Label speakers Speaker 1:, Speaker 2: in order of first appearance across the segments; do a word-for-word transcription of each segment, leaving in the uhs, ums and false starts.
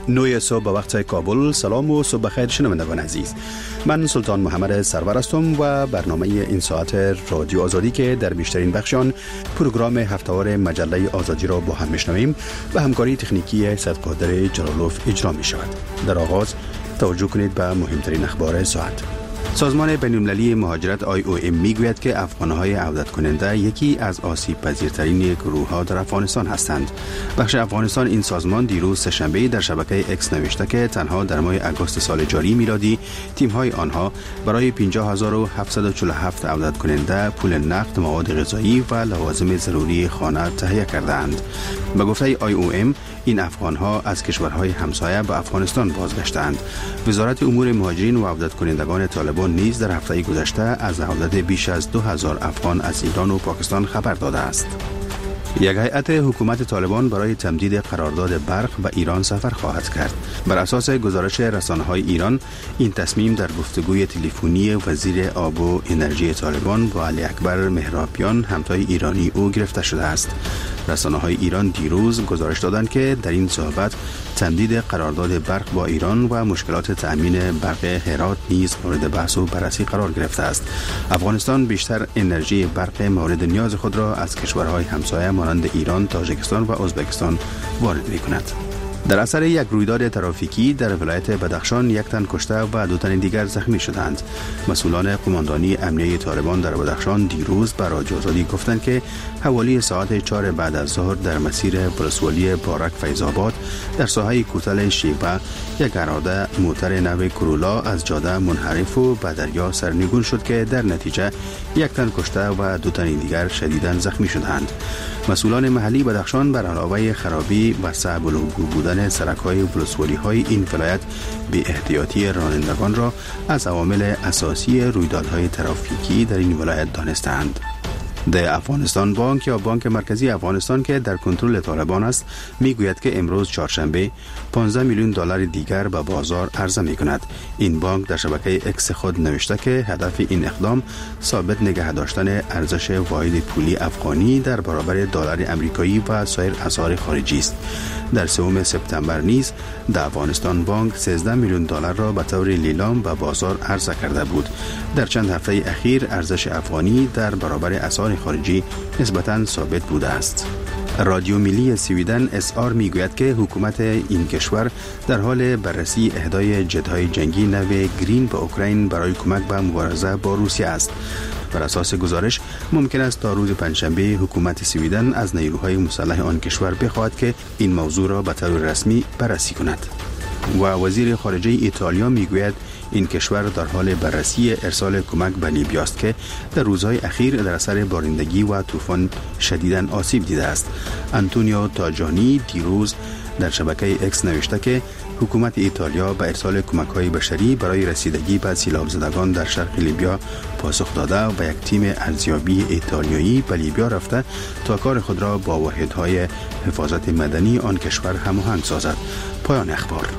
Speaker 1: نوی صبح به وقت کابل. سلام و صبح بخیر شنوندگان عزیز. من سلطان محمد سرور هستم و برنامه این ساعت رادیو آزادی که در بیشترین بخشان پروگرام هفته‌وار مجله آزادی را با هم میشنویم و همکاری تکنیکی صدقادر جلالوف اجرا می شود. در آغاز توجه کنید به مهمترین اخبار ساعت. سازمان بین‌المللی مهاجرت آی او ام میگوید که افغان‌های عودت کننده یکی از آسیب پذیرترین گروه‌ها در افغانستان هستند. بخش افغانستان این سازمان دیروز سه‌شنبه در شبکه اکس نوشته که تنها در ماه اگست سال جاری میلادی تیم‌های آنها برای پنجاه هزار و هفتصد و چهل و هفت عودت کننده پول نقد، مواد غذایی و لوازم ضروری خانه تهیه کردند. به گفته آی او ام این افغان‌ها از کشورهای همسایه به افغانستان بازگشتند. وزارت امور مهاجرین و عودت کنندگان طالبان نیز در هفته گذشته از عودت بیش از دو هزار افغان از ایران و پاکستان خبر داده است. یک هیئت حکومت طالبان برای تمدید قرارداد برق به ایران سفر خواهد کرد. بر اساس گزارش رسانه‌های ایران، این تصمیم در گفتگوی تلفنی وزیر آب و انرژی طالبان با علی اکبر مهرابیان همتای ایرانی او گرفته شده است. رسانه‌های ایران دیروز گزارش دادند که در این صحبت تمدید قرارداد برق با ایران و مشکلات تأمین برق هرات نیز مورد بحث و بررسی قرار گرفته است. افغانستان بیشتر انرژی برق مورد نیاز خود را از کشورهای همسایه مانند ایران، تاجیکستان و ازبکستان وارد می‌کند. در اثر یک رویداد ترافیکی در ولایت بدخشان یک تن کشته و دو تن دیگر زخمی شدند. مسئولان قماندانی امنیه طالبان در بدخشان دیروز به رادیو آزادی گفتند که حوالی ساعت چهار بعد از ظهر در مسیر ولسوالی بارک فیض‌آباد در ساحه کوتل شیبه یک اراده موتر نو کرولا از جاده منحرف و به دریا سرنگون شد که در نتیجه یک تن کشته و دو تن دیگر شدیداً زخمی شدند. مسئولان محلی بدخشان بر علاوه خرابی و صعب العبور بودن سرک‌های ولسوالی‌های این ولایت بی احتیاطی رانندگان را از عوامل اساسی رویدادهای ترافیکی در این ولایت دانستند. در افغانستان بانک یا بانک مرکزی افغانستان که در کنترل طالبان است میگوید که امروز چهارشنبه پانزده میلیون دلار دیگر به بازار عرضه می کند. این بانک در شبکه اکس خود نوشته که هدف این اقدام ثابت نگه داشتن ارزش واحد پولی افغانی در برابر دلار آمریکایی و سایر اسعار خارجی است. در سوم سپتامبر نیز در افغانستان بانک سیزده میلیون دلار را به طور لیلام به بازار عرضه کرده بود. در چند هفته اخیر ارزش افغانی در برابر اسعار خارجی نسبتاً ثابت بوده است. رادیو ملی سویدن اس آر میگوید که حکومت این کشور در حال بررسی اهدای جت‌های جنگی نو گرین به اوکراین برای کمک به مبارزه با روسیه است. بر اساس گزارش ممکن است تا روز پنجشنبه حکومت سویدن از نیروهای مسلح آن کشور بخواهد که این موضوع را به طور رسمی بررسی کند. و وزیر خارجه ایتالیا میگوید این کشور در حال بررسی ارسال کمک به لیبی است که در روزهای اخیر در اثر بارندگی و طوفان شدیداً آسیب دیده است. آنتونیو تاجانی دیروز در شبکه اکس نوشته که حکومت ایتالیا به ارسال کمک‌های بشری برای رسیدگی به سیلاب زدگان در شرق لیبیا پاسخ داده و یک تیم ارزیابی ایتالیایی به لیبیا رفته تا کار خود را با واحدهای حفاظت مدنی آن کشور هماهنگ سازد. پایان اخبار.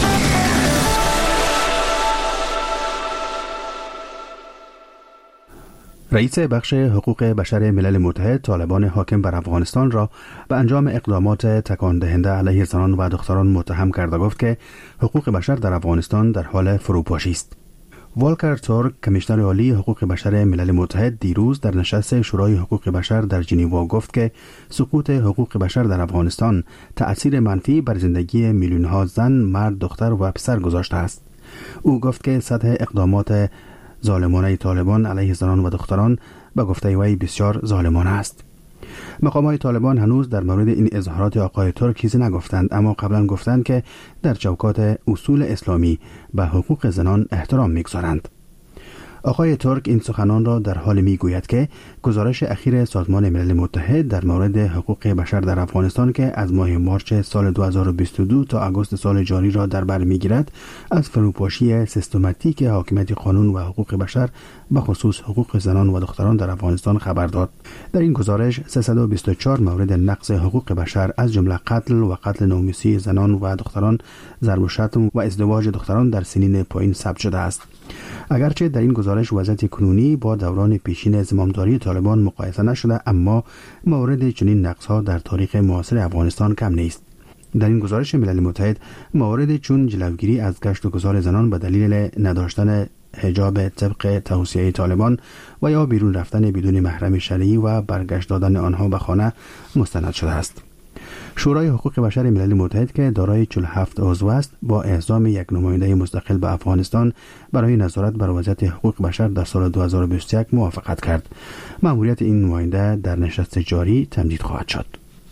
Speaker 1: رئیس بخش حقوق بشر ملل متحد طالبان حاکم بر افغانستان را به انجام اقدامات تکان دهنده علیه زنان و دختران متهم کرده گفت که حقوق بشر در افغانستان در حال فروپاشی است. والکر تورک، کمیشنر عالی حقوق بشر ملل متحد، دیروز در نشست شورای حقوق بشر در ژنو گفت که سقوط حقوق بشر در افغانستان تأثیر منفی بر زندگی میلیون‌ها زن، مرد، دختر و پسر گذاشته است. او گفت که سطح اقدامات ظالمانه طالبان علیه زنان و دختران به گفته وی بسیار ظالمانه است. مقامات طالبان هنوز در مورد این اظهارات آقای ترک چیزی نگفتند، اما قبلا گفتند که در چوکات اصول اسلامی به حقوق زنان احترام می‌گذارند. آقای ترک این سخنان را در حال میگوید که گزارش اخیر سازمان ملل متحد در مورد حقوق بشر در افغانستان که از ماه مارچ سال دو هزار و بیست و دو تا آگوست سال جاری را در بر میگیرد از فروپاشی سیستماتیک حاکمیت قانون و حقوق بشر به خصوص حقوق زنان و دختران در افغانستان خبر داد. در این گزارش سیصد و بیست و چهار مورد نقض حقوق بشر از جمله قتل و قتل ناموسی زنان و دختران، ضرب و شتم و ازدواج دختران در سنین پایین ثبت شده است. اگرچه در این گزارش وضعیت کنونی با دوران پیشین زمامداری طالبان مقایسه نشده، اما مورد چنین نقض‌ها در تاریخ معاصر افغانستان کم نیست. در این گزارش ملل متحد موارد چون جلوگیری از گشت و گذار زنان به دلیل نداشتن حجاب طبق توصیه طالبان و یا بیرون رفتن بدون محرم شرعی و برگشت دادن آنها به خانه مستند شده است. شورای حقوق بشر ملل متحد که دارای چهل و هفت عضو است با اعزام یک نماینده مستقل به افغانستان برای نظارت بر وضعیت حقوق بشر در سال دو هزار و بیست و یک موافقت کرد. مأموریت این نماینده در نشست جاری تمدید خواهد شد.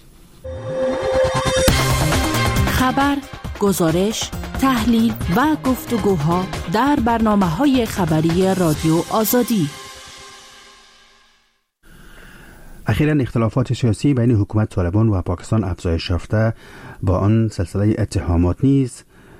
Speaker 2: خبر، گزارش، تحلیل و گفتگوها در برنامه‌های خبری رادیو آزادی.
Speaker 1: اخیراً اختلافات سیاسی بین حکومت طالبان و پاکستان افزایش یافته، با آن سلسله اتهامات نیز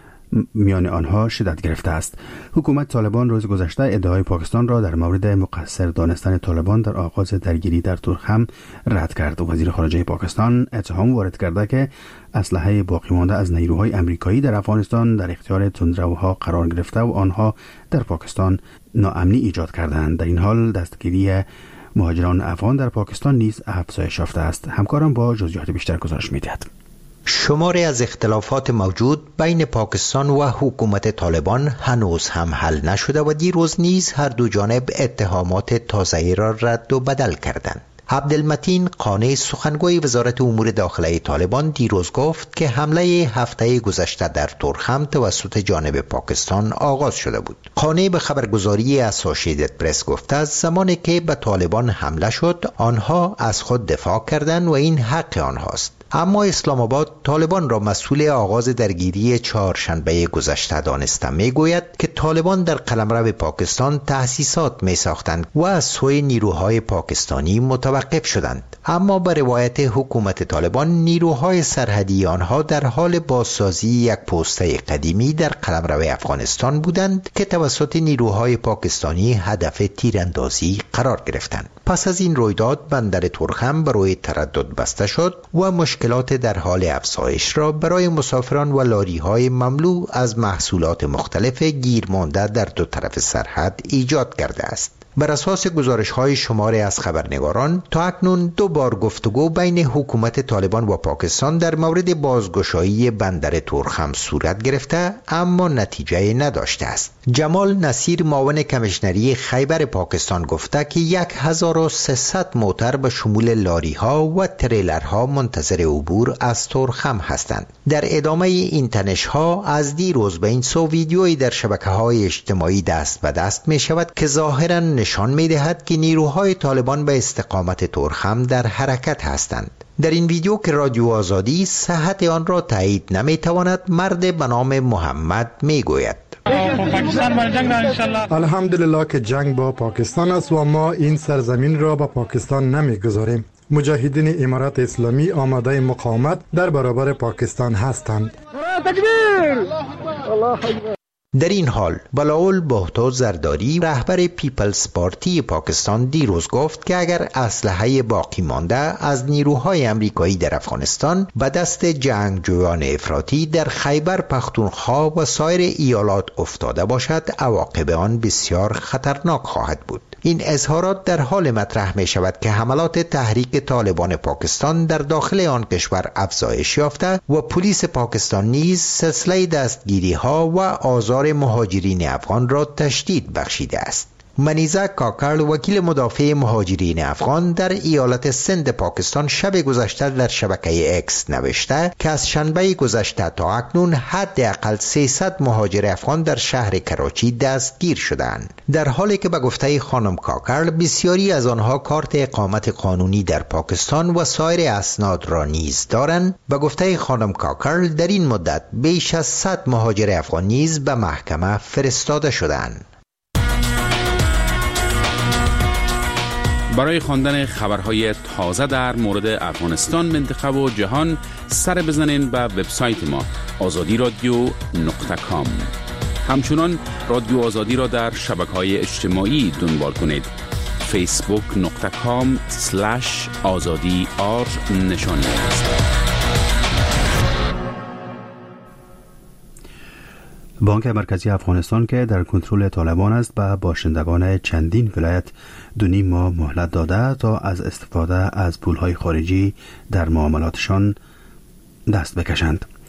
Speaker 1: میان آنها شدت گرفته است. حکومت طالبان روز گذشته ادعای پاکستان را در مورد مقصر دانستن طالبان در آغاز درگیری در تورخم رد کرد. وزیر خارجه پاکستان اتهام وارد کرده که اسلحه باقی مانده از نیروهای امریکایی در افغانستان در اختیار تندروها قرار گرفته و آنها در پاکستان ناامنی ایجاد کردند. در این حال دستگیری مهاجران افغان در پاکستان نیز افزایش یافته است. همکارم با جزئیات بیشتر گزارش می‌دهد.
Speaker 3: شماری از اختلافات موجود بین پاکستان و حکومت طالبان هنوز هم حل نشده و دیروز نیز هر دو جانب اتهامات تازه‌ای را رد و بدل کردند. عبدالمتین قانی سخنگوی وزارت امور داخلی طالبان دیروز گفت که حمله هفته گذشته در تورخم توسط جانب پاکستان آغاز شده بود. قانی به خبرگزاری اسوسییتد پرس گفته زمانی که به طالبان حمله شد آنها از خود دفاع کردند و این حق آنهاست. اما اسلام آباد طالبان را مسئول آغاز درگیری چهارشنبه گذشته دانسته میگوید که طالبان در قلمرو پاکستان تأسیسات می ساختند و از سوی نیروهای پاکستانی متوقف شدند. اما به روایت حکومت طالبان نیروهای سرحدی آنها در حال بازسازی یک پوسته قدیمی در قلمرو افغانستان بودند که توسط نیروهای پاکستانی هدف تیراندازی قرار گرفتند. پس از این رویداد بندر تورخم برای تردد بسته شد و مشکلات در حال افزایش را برای مسافران و لاری‌های مملو از محصولات مختلف گیر مانده در دو طرف سرحد ایجاد کرده است. بر اساس گزارش‌های شماری از خبرنگاران تا اکنون دو بار گفتگو بین حکومت طالبان و پاکستان در مورد بازگشایی بندر تورخم صورت گرفته اما نتیجه نداشته است. جمال نصیر معاون کمیشنری خیبر پاکستان گفته که هزار و سیصد موتر به شمول لاری‌ها و تریلرها منتظر عبور از تورخم هستند. در ادامه این تنش‌ها از دیروز به این سو ویدیویی در شبکه‌های اجتماعی دست به دست می‌شود که ظاهراً نشان می‌دهد که نیروهای طالبان به استقامت تورخم در حرکت هستند. در این ویدیو که رادیو آزادی صحت آن را تایید نمی‌تواند، مرد به نام محمد میگوید
Speaker 4: الحمدلله که جنگ با پاکستان است و ما این سرزمین را به پاکستان نمیگذاریم. مجاهدین امارات اسلامی آماده مقاومت در برابر پاکستان هستند.
Speaker 3: در این حال بلاول بهتو زرداری رهبر پیپلز پارتی پاکستان دیروز گفت که اگر اسلحه باقی مانده از نیروهای امریکایی در افغانستان به دست جنگجویان افراطی در خیبر پختونخوا و سایر ایالات افتاده باشد عواقب آن بسیار خطرناک خواهد بود. این اظهارات در حال مطرح می شود که حملات تحریک طالبان پاکستان در داخل آن کشور افزایش یافته و پلیس پاکستان نیز سلسله دستگیری ها و آزار مهاجرین افغان را تشدید بخشیده است. منیزه کاکل وکیل مدافع مهاجرین افغان در ایالت سند پاکستان شب گذشته در شبکه اکس نوشته که از شنبه گذشته تا اکنون حداقل سیصد مهاجر افغان در شهر کراچی دستگیر شدند، در حالی که به گفته خانم کاکل بسیاری از آنها کارت اقامت قانونی در پاکستان و سایر اسناد را نیز دارند. به گفته خانم کاکل در این مدت بیش از صد مهاجر افغان نیز به محکمه فرستاده شدند.
Speaker 5: برای خواندن خبرهای تازه در مورد افغانستان، منطقه و جهان سر بزنین به وبسایت ما آزادی رادیو نقطه کام. همچنان رادیو آزادی را در شبکه‌های اجتماعی دنبال کنید. فیسبوک نقطه کام سلش آزادی آر نشانی است.
Speaker 1: بانک مرکزی افغانستان که در کنترل طالبان است به باشندگان چندین ولایت دو نیم ماه مهلت داده تا از استفاده از پولهای خارجی در معاملاتشان دست بکشند.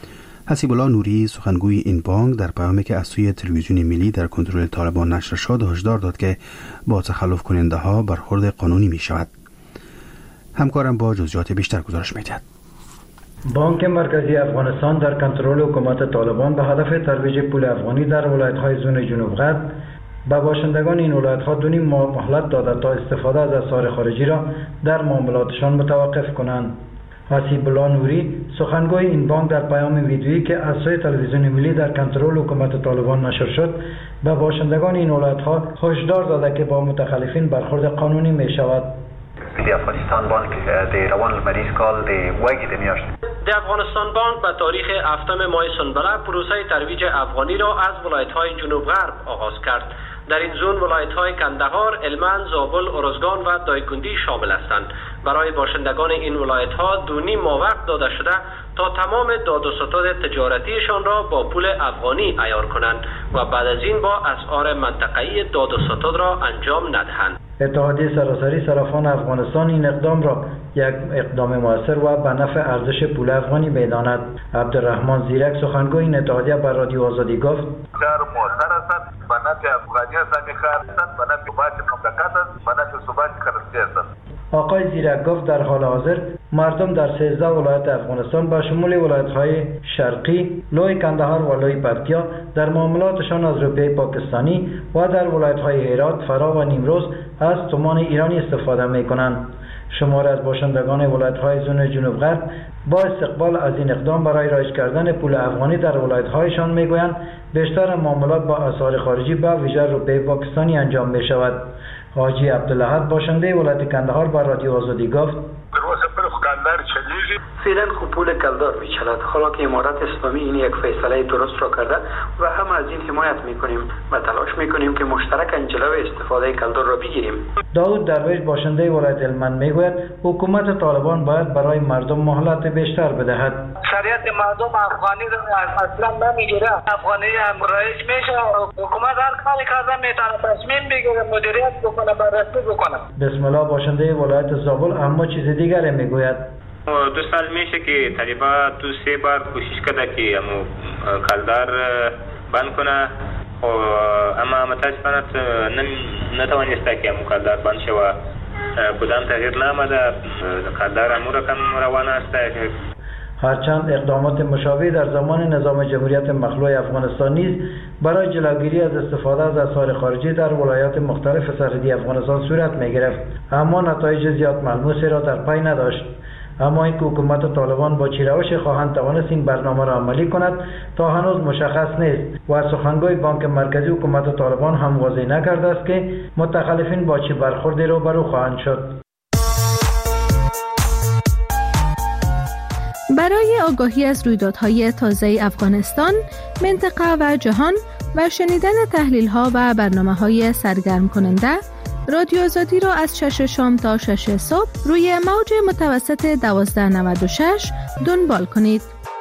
Speaker 1: حسیب الله نوری سخنگوی این بانک در پیامی که از سوی تلویزیون ملی در کنترل طالبان نشر شد هشدار داد که با تخلف کننده ها برخورد قانونی می شود. همکارم با جزئیات بیشتر گزارش می‌دهد.
Speaker 6: بانک مرکزی افغانستان در کنترل حکومت طالبان به هدف ترویج پول افغانی در ولایت‌های زون جنوب غرب به باشندگان این ولایت‌ها دو نیم ماه مهلت داده تا استفاده از اسعار خارجی را در معاملاتشان متوقف کنند. حسیب الله نوری سخنگوی این بانک در پیام ویدیویی که از سوی تلویزیون ملی در کنترل حکومت طالبان نشر شد به باشندگان این ولایت‌ها هشدار داده که با متخلفین برخورد قانونی می‌شود.
Speaker 7: د افغانستان بانک د روان المریض کال د وګي د میاشت
Speaker 8: د افغانستان بانک به تاریخ هفتم ماه سنبله پروسه ترویج افغانی را از ولایت‌های جنوب غرب آغاز کرد. در این زون ولایت‌های کندهار، هلمند، زابل، ارزگان و دایکندی شامل هستند. برای باشندگان این ولایت‌ها دو نیم ماه وقت داده شده تا تمام داد و ستد تجارتیشان را با پول افغانی عیار کنند و بعد از این با اسعار منطقه‌ای داد و ستد را انجام ندهند.
Speaker 6: اتحادیه سراسری صرافان افغانستان این اقدام را یک اقدام موثر و به نفع ارزش پول افغانی می‌داند. عبدالرحمن زیرک سخنگوی این اتحادیه بر رادیو آزادی گفت:
Speaker 9: کار موثر است به نفع افغانستان می‌خواهد، به نفع ثبات مملکت است، به نفع ثبات کرنسی است.
Speaker 6: آقای زیرک گفت در حال حاضر مردم در سیزده ولایت افغانستان به شمول ولایت‌های شرقی، لوی کندهار و لوی پکتیا در معاملاتشان از روپیه پاکستانی و در ولایت‌های هرات، فرا و نیمروز از تومان ایرانی استفاده می‌کنند. شمار از باشندگان ولایت‌های زون جنوب غرب با استقبال از این اقدام برای رایج کردن پول افغانی در ولایت‌هایشان می‌گویند بیشتر معاملات با اسعار خارجی به ویژه روپیه پاکستانی انجام می‌شود. حاجی عبدالأحد باشنده ولایت کندهار با رادیو آزادی گفت:
Speaker 10: فعلا خوب پول کلدار میچلد، حالا که امارت اسلامی این یک فیصله درست را کرده و هم از این حمایت میکنیم و تلاش میکنیم که مشترکاً جلوی استفاده کلدار را بگیریم.
Speaker 6: داود درویش باشنده ولایت هلمند میگوید حکومت طالبان باید برای مردم مهلت بیشتر بدهد.
Speaker 11: شریعت مردم افغانی را اصلا نمیگیره، افغانی هم رایج میشه، حکومت هر کاری کرده میتونه تصمیم بگیره، مدیریت بکنه، بررسی بکنه.
Speaker 6: بسم الله باشنده ولایت زابل اما چیز دیگری میگوید:
Speaker 12: دو سال میشه که طالبان تو سه بار کوشش کرده که امو کلدار بند کنه اما متاسفانه نتوانسته که امو کلدار بند شوه. کدام تغییر نامده، کلدار امو رقم روان است.
Speaker 6: هرچند اقدامات مشابه در زمان نظام جمهوریت مخلوع افغانستان نیز برای جلوگیری از استفاده از اسعار خارجی در ولایات مختلف سرحدی افغانستان صورت می‌گرفت، اما نتایج زیاد ملموسی را در پی نداشت. اما این که حکومت طالبان با چه روشی خواهند توانست این برنامه را عملی کند تا هنوز مشخص نیست و سخنگوی بانک مرکزی حکومت طالبان هم واضح نکرده است که متخلفین با چه برخوردی روبرو خواهند شد.
Speaker 13: برای آگاهی از رویدادهای تازه افغانستان، منطقه و جهان و شنیدن تحلیل‌ها و برنامه‌های سرگرم کننده، رادیو آزادی را از شش شام تا شش صبح روی موج متوسط دوازده نود و شش دنبال کنید.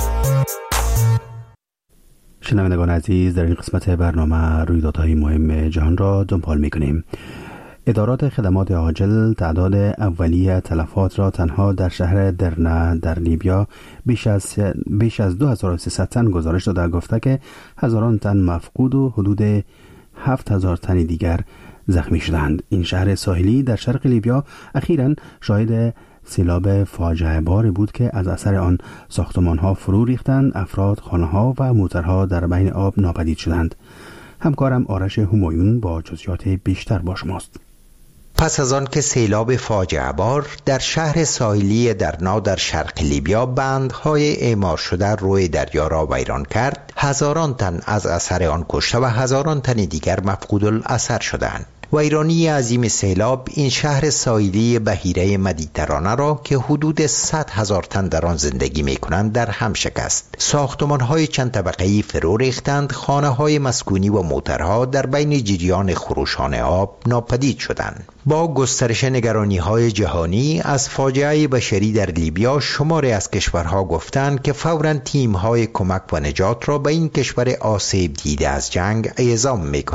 Speaker 1: شنوندگان عزیز، در این قسمت برنامه رویدادهای مهم جهان را دنبال می‌کنیم. ادارات خدمات عاجل تعداد اولیه تلفات را تنها در شهر درنا در لیبیا بیش از بیش از دو هزار و سیصد تن گزارش داده، گفته که هزاران تن مفقود و حدود هفت هزار تن دیگر زخمی شدند. این شهر ساحلی در شرق لیبیا اخیراً شاهد سیلاب فاجعه باری بود که از اثر آن ساختمان‌ها فرو ریختند، افراد، خانه‌ها و موترها در بین آب ناپدید شدند. همکارم آرش همایون با جزئیات بیشتر با شماست.
Speaker 3: پس از آن که سیلاب فاجعه بار در شهر ساحلی درنا در شرق لیبیا بندهای اعمار شده روی دریا را ویران کرد، هزاران تن از اثر آن کشته و هزاران تن دیگر مفقود الاثر شدند. ویرانی عظیم سیلاب این شهر ساحلی بحیره مدیترانه را که حدود صد هزار تن در آن زندگی می کنند در هم شکست. ساختمان‌های چند طبقه‌ای فرو ریختند، خانه‌های مسکونی و موترها در بین جریان خروشان آب ناپدید شدند. با گسترش نگرانی‌های جهانی از فاجعه بشری در لیبیا، شماری از کشورها گفتند که فوراً تیم‌های کمک و نجات را به این کشور آسیب دیده از جنگ اعزام می‌کنند.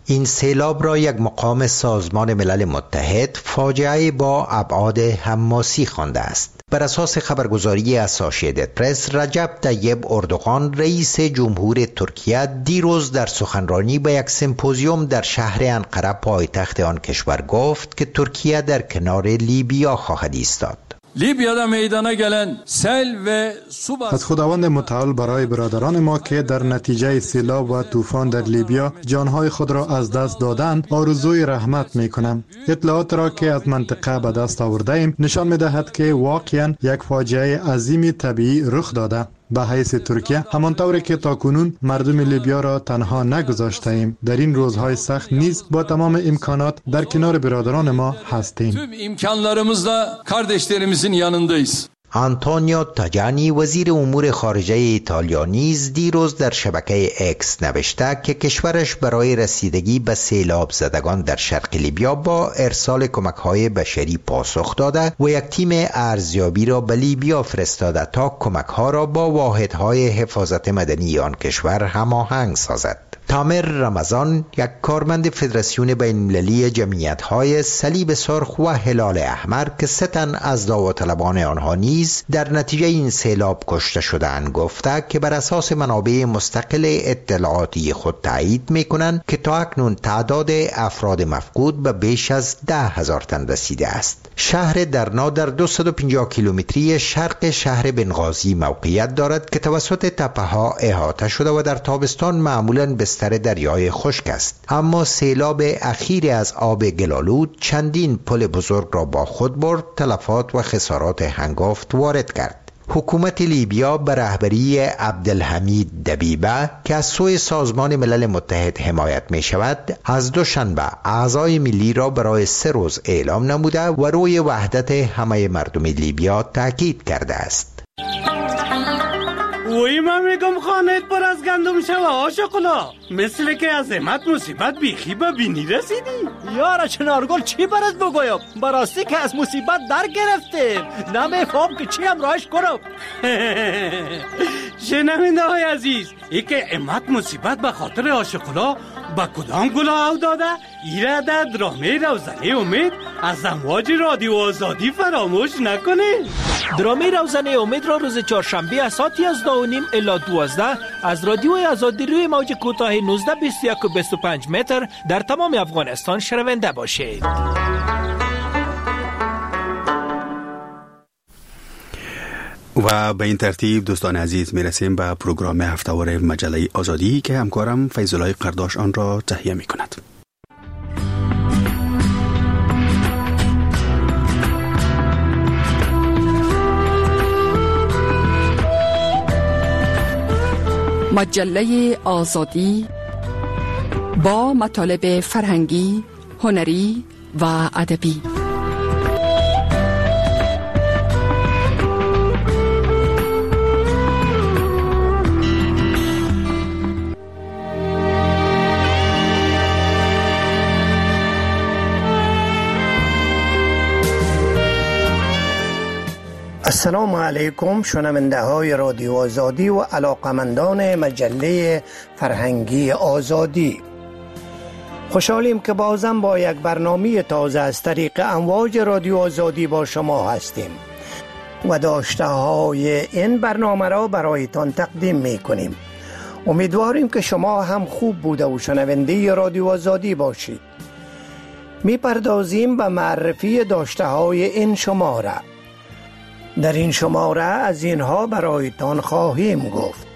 Speaker 3: این سیلاب را یک مقام سازمان ملل متحد فاجعه با ابعاد حماسی خوانده است. بر اساس خبرگزاری اسوسییتد پرس، رجب طیب اردوغان رئیس جمهور ترکیه دیروز در سخنرانی به یک سمپوزیوم در شهر انقره پایتخت آن کشور گفت که ترکیه در کنار لیبیا خواهد ایستاد.
Speaker 14: لیبیا میدانه گلن سیل و سوبا
Speaker 4: از خداوند متعال برای برادران ما که در نتیجه سیلاب و طوفان در لیبیا جانهای خود را از دست دادند آرزوی رحمت می کنم. اطلاعات را که از منطقه به دست آورده ایم نشان می دهد که واقعا یک فاجعه عظیم طبیعی رخ داده. به حیث ترکیه همانطور که تاکنون مردم لیبیا را تنها نگذاشته ایم، در این روزهای سخت نیز با تمام امکانات در کنار برادران ما هستیم.
Speaker 14: tüm imkanlarımızla kardeşlerimizin yanındayız.
Speaker 3: آنتونیو تاجانی وزیر امور خارجه ایتالیا نیز دیروز در شبکه اکس نوشته که کشورش برای رسیدگی به سیلاب زدگان در شرق لیبیا با ارسال کمک‌های بشری پاسخ داده و یک تیم ارزیابی را به لیبیا فرستاده تا کمک‌ها را با واحدهای حفاظت مدنی آن کشور هماهنگ سازد. تامر رمضان، یک کارمند فدراسیون بین‌المللی جمعیت‌های صلیب سرخ و هلال احمر که سه تن از داوطلبان آنها نیز در نتیجه این سیلاب کشته شدند، گفته که بر اساس منابع مستقل اطلاعاتی خود تایید می‌کنند که تا اکنون تعداد افراد مفقود به بیش از ده هزار تن رسیده است. شهر درنا در دویست و پنجاه کیلومتری شرق شهر بنغازی موقعیت دارد که توسط تپه‌ها احاطه شده و در تابستان معمولاً بستر دریای خشک است، اما سیلاب اخیر از آب گلالود چندین پل بزرگ را با خود برد، تلفات و خسارات هنگفت وارد کرد. حکومت لیبیا به رهبری عبدالحمید دبیبه که از سوی سازمان ملل متحد حمایت می شود، از دوشنبه اعضای ملی را برای سه روز اعلام نموده و روی وحدت همه مردم لیبیا تاکید کرده است.
Speaker 15: وی من میگم خانت پر از گندم شوه آشقلا، مثل که از امت مصیبت بیخی به بینی رسیدی.
Speaker 16: یارا چنارگل چی برات بگویم؟ براستی که از مصیبت در گرفتیم، نمیفهم که چی هم راهش کنم.
Speaker 15: شنونده های عزیز، ای که امت مصیبت به خاطر آشقلا با کدام گلا او داده؟ ایره در درامه روزنه امید از امواج رادیو آزادی فراموش نکنه.
Speaker 16: درامه روزنه امید را روز چهارشنبه از ساعت یازده و نیم الی دوازده از رادیو آزادی روی موج کوتاه نوزده بیست و یک و بیست و پنج متر در تمام افغانستان شنونده باشید.
Speaker 1: و به این ترتیب دوستان عزیز میرسیم به پروگرام هفته‌وار مجله آزادی که همکارم فیض‌الله قرداش آن را تهیه می کند.
Speaker 2: مجله آزادی با مطالب فرهنگی، هنری و ادبی.
Speaker 17: السلام علیکم شنونده های رادیو آزادی و علاقمندان مجله فرهنگی آزادی. خوشحالیم که بازم با یک برنامه تازه از طریق امواج رادیو آزادی با شما هستیم و داشته های این برنامه را برایتان تقدیم می کنیم. امیدواریم که شما هم خوب بوده و شنونده رادیو آزادی باشید. می پردازیم به معرفی داشته های این شماره. در این شماره از اینها برایتان خواهیم گفت: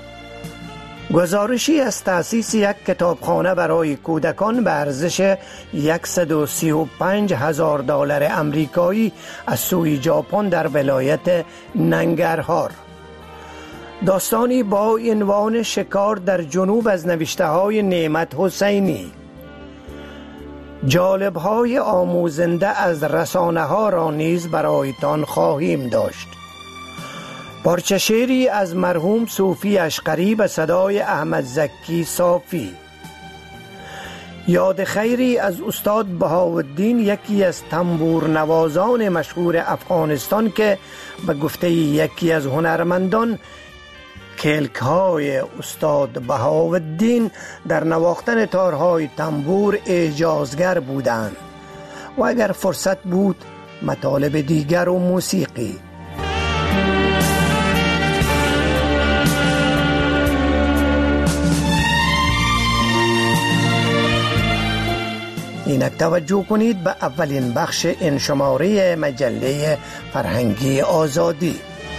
Speaker 17: گزارشی از تأسیس یک کتابخانه برای کودکان به ارزش صد و سی و پنج هزار دلار امریکایی از سوی ژاپن در ولایت ننگرهار. داستانی با عنوان شکار در جنوب از نوشته های نعمت حسینی. جالب های آموزنده از رسانه ها را نیز برایتان خواهیم داشت. پارچه شعری از مرحوم صوفی اشقری به صدای احمد زکی صافی. یاد خیری از استاد بهاءالدین، یکی از تنبور نوازان مشهور افغانستان که به گفته یکی از هنرمندان کلک های استاد بهاءالدین در نواختن تارهای تنبور اعجازگر بودند و اگر فرصت بود مطالب دیگر و موسیقی. اینک توجه کنید به اولین بخش این شماره مجله فرهنگی آزادی.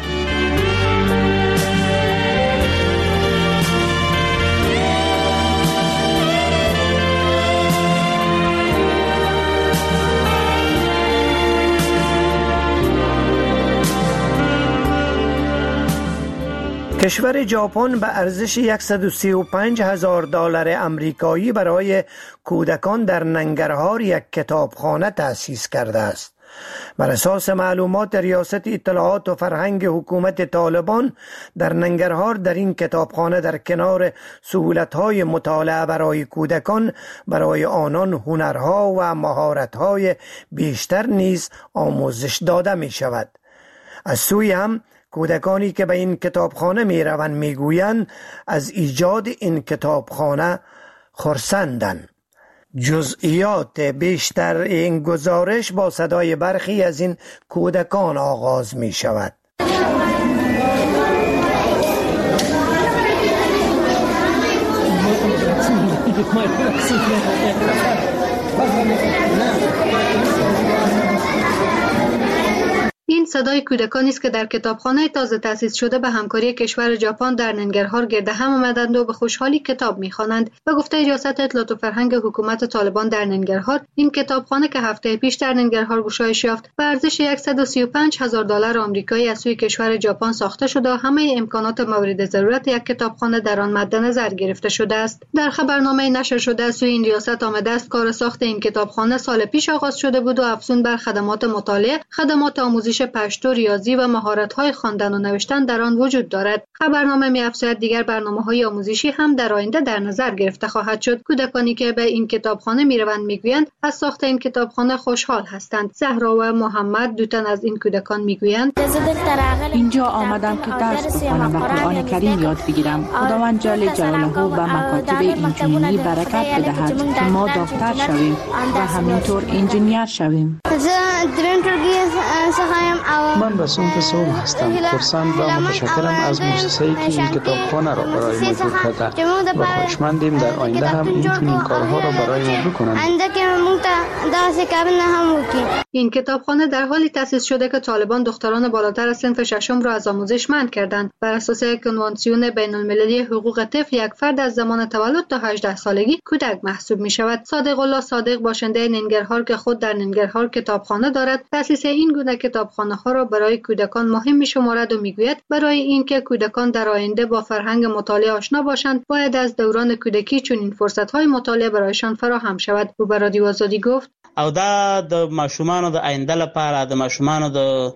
Speaker 17: کشور ژاپن به ارزش صد و سی و پنج هزار دلار آمریکایی برای کودکان در ننگرهار یک کتابخانه تأسیس کرده است. بر اساس معلومات ریاست اطلاعات و فرهنگ حکومت طالبان، در ننگرهار در این کتابخانه در کنار سهولت‌های مطالعه برای کودکان، برای آنان هنرها و مهارت‌های بیشتر نیز آموزش داده می شود. از سوی هم کودکانی که به این کتابخانه می روند می گویند از ایجاد این کتابخانه خرسندند. جزئیات بیشتر این گزارش با صدای برخی از این کودکان آغاز می شود.
Speaker 18: این صدای کودکانی است که در کتابخانه تازه تأسیس شده به همکاری کشور ژاپن در ننگرهار گرد هم آمدند و به خوشحالی کتاب می‌خوانند. به گفته ریاست اطلاعات و فرهنگ حکومت طالبان در ننگرهار، این کتابخانه که هفته پیش در ننگرهار گشایش یافت، به ارزش صد و سی و پنج هزار دلار آمریکایی از سوی کشور ژاپن ساخته شده و همه امکانات مورد ضرورت یک کتابخانه در آن مد نظر گرفته شده است. در خبرنامه نشر شده از سوی این ریاست آمده است کار ساخت این کتابخانه سال پیش آغاز شده بود و افزون بر خدمات مطالعه، خدمات آموزش پشتو، ریاضی و مهارت‌های خواندن و نوشتن در آن وجود دارد. خبرنامه می‌افزاید دیگر برنامه‌های آموزشی هم در آینده در نظر گرفته خواهد شد. کودکانی که به این کتابخانه می‌روند می‌گویند از ساخت این کتابخانه خوشحال هستند. زهرا و محمد، دو تن از این کودکان می‌گویند
Speaker 19: اینجا آمدم که درس بخوانم و قرآن کریم یاد بگیرم. خداوند جل جلاله به مکاتب اینجوری برکت بدهد که ما دکتر شویم و همینطور انجینیر شویم.
Speaker 20: من رسول رسول هستم. خرسند و متشکرم از مؤسسه‌ای که این کتابخانه را برای ما جور کرده و خوشمندیم در آینده هم این چنین کارها را برای ما بکنند.
Speaker 18: این کتابخانه در حالی تأسیس شده که طالبان دختران بالاتر از صنف ششم را از آموزش منع کردند. بر اساس کنوانسیون بین‌المللی حقوق طفل، یک فرد از زمان تولد تا هجده سالگی کودک محسوب می شود. صادق الله صادق، باشنده ننگرهار که خود در ننگرهار کتابخانه دارد، تأسیس این گونه کتابخانه ها را برای کودکان مهم می شمارد و می گوید برای اینکه کودکان در آینده با فرهنگ مطالعه آشنا باشند، باید از دوران کودکی چنین فرصت های مطالعه برایشان فراهم شود. او به رادیو آزادی گفت
Speaker 21: او دا د ماشومانو د آینده لپاره د ماشومانو د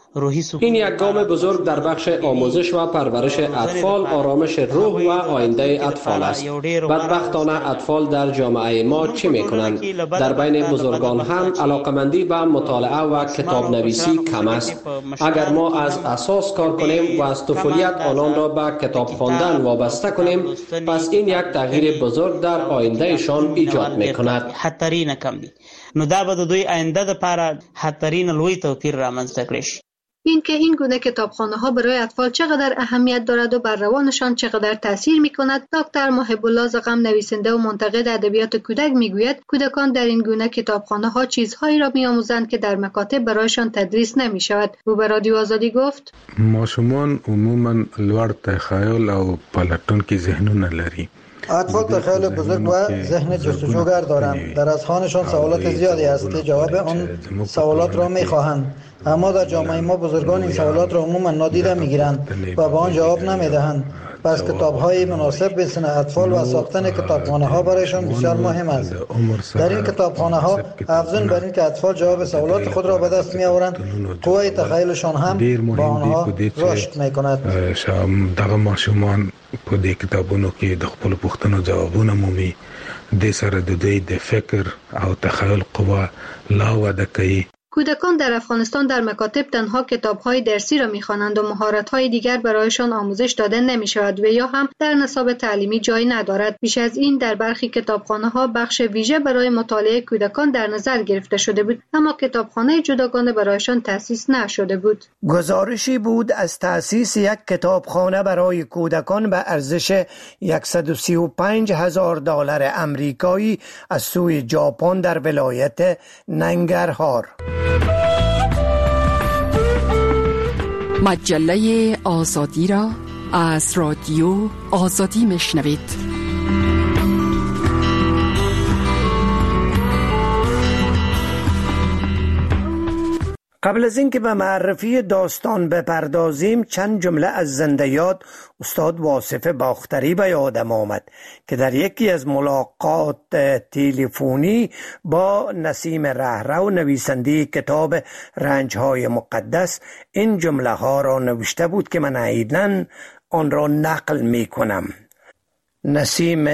Speaker 8: این یک گام بزرگ در بخش آموزش و پرورش اطفال، آرامش روح و آینده اطفال است. بدبختانه اطفال در جامعه ما چه می کنند؟ در بین بزرگان هم علاقمندی به مطالعه و کتاب نویسی کم است. اگر ما از اساس کار کنیم و از طفولیت آنان را به کتاب خواندن وابسته کنیم، پس این یک تغییر بزرگ در آیندهشان ایجاد می کند.
Speaker 21: خطرین کم دی نو دا به دوی آینده لپاره خطرین لوی توپیر رامنځته کړي.
Speaker 18: این که این گونه کتابخانه ها برای اطفال چقدر اهمیت دارد و بر روانشان چقدر تاثیر می کند، دکتر محب الله زغم، نویسنده و منتقد ادبیات کودک میگوید کودکان در این گونه کتابخانه ها چیزهایی را میآموزند که در مکاتب برایشان تدریس نمی شود. او به رادیو آزادی گفت
Speaker 22: ماشومان عموما لوړ تخیل او پلټونکي ذهنونه لري.
Speaker 23: اطفال تخیل بزرگ و ذهن جستجوگر دارند. در اذهانشان سوالات زیادی است که جواب آن سوالات را میخواهند، اما در جامعه ما بزرگان این سوالات را عموما نادیده میگیرند و به آن جواب نمیدهند. پس کتاب‌های مناسب به سن اطفال و ساختن کتابخانه‌ها برایشان بسیار مهم است. در این کتابخانه‌ها افزون بر این که اطفال جواب سوالات خود را به دست می‌آورند، قوه تخیلشان هم با آنها رشد می‌کند.
Speaker 22: دغه ماشومان په دې کتابونو کې د خپل پوښتنو ځوابونه مومي، د سره د دوی د فکر او تخیل قوه لا وده کوي.
Speaker 18: کودکان در افغانستان در مکاتب تنها کتاب‌های درسی را می‌خوانند و مهارت‌های دیگر برایشان آموزش داده نمی‌شود و یا هم در نصاب تعلیمی جای ندارد. بیش از این در برخی کتابخانه‌ها بخش ویژه برای مطالعه کودکان در نظر گرفته شده بود، اما کتابخانه جداگانه برایشان تأسیس نشده بود.
Speaker 17: گزارشی بود از تأسیس یک کتابخانه برای کودکان به ارزش صد و سی و پنج هزار دلار آمریکایی از سوی ژاپن در ولایت ننگرهار.
Speaker 2: مجله آزادی را از رادیو آزادی میشنوید.
Speaker 17: قبل از اینکه به معرفی داستان بپردازیم، چند جمله از زنده یاد استاد واصف باختری به یادم آمد که در یکی از ملاقات تلفنی با نسیم رهرو نویسنده کتاب رنج‌های مقدس این جمله ها را نوشته بود که من عیناً آن را نقل می کنم. نسیم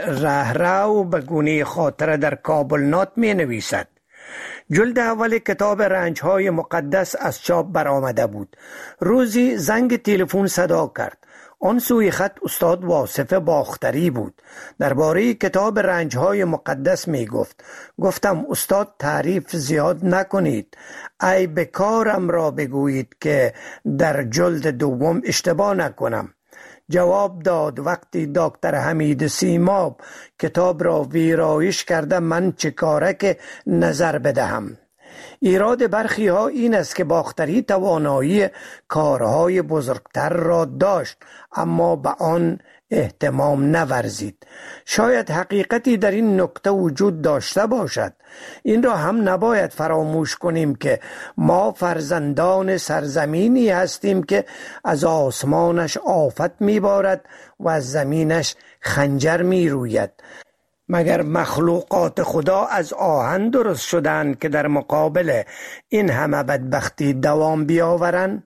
Speaker 17: رهرو به گونه خاطره در کابل نات می نویسد: جلد اول کتاب رنج‌های مقدس از چاپ برآمده بود. روزی زنگ تلفن صدا کرد. آن سوی خط استاد واصف باختری بود. درباره کتاب رنج‌های مقدس می گفت. گفتم استاد تعریف زیاد نکنید. ای به کارم را بگویید که در جلد دوم اشتباه نکنم. جواب داد: وقتی دکتر حمید سیماب کتاب را ویرایش کرده من چه کاره که نظر بدهم. ایراد برخی ها این است که باختری توانایی کارهای بزرگتر را داشت اما به آن اهتمام نورزید. شاید حقیقتی در این نکته وجود داشته باشد. این را هم نباید فراموش کنیم که ما فرزندان سرزمینی هستیم که از آسمانش آفت میبارد و از زمینش خنجر میروید. مگر مخلوقات خدا از آهن درست شدند که در مقابل این همه بدبختی دوام بیاورند؟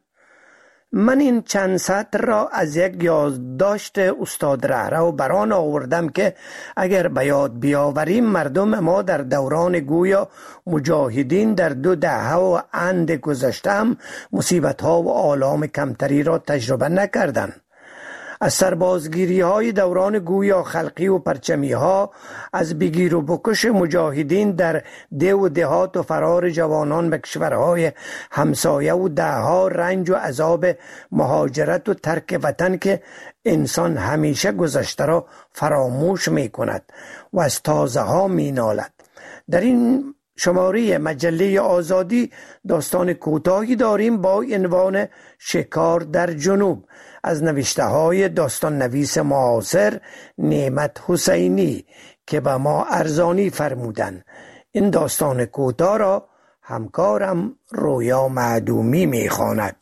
Speaker 17: من این چند سطر را از یک یادداشت استاد رهرو بران آوردم که اگر به یاد بیاوریم مردم ما در دوران گویا مجاهدین در دو دهه و اند گذشته هم مصیبت ها و آلام کمتری را تجربه نکردند. از سربازگیری های دوران گویا خلقی و پرچمی ها، از بگیر و بکش مجاهدین در ده و دهات و فرار جوانان به کشورهای همسایه و ده ها رنج و عذاب مهاجرت و ترک وطن که انسان همیشه گذشته را فراموش می کند و از تازه ها می نالد. در این شماره مجله آزادی داستان کوتاهی داریم با عنوان شکار در جنوب از نوشته های داستان نویس معاصر نعمت حسینی که به ما ارزانی فرمودند. این داستان کوتاه را همکارم رویا معدومی می خواند.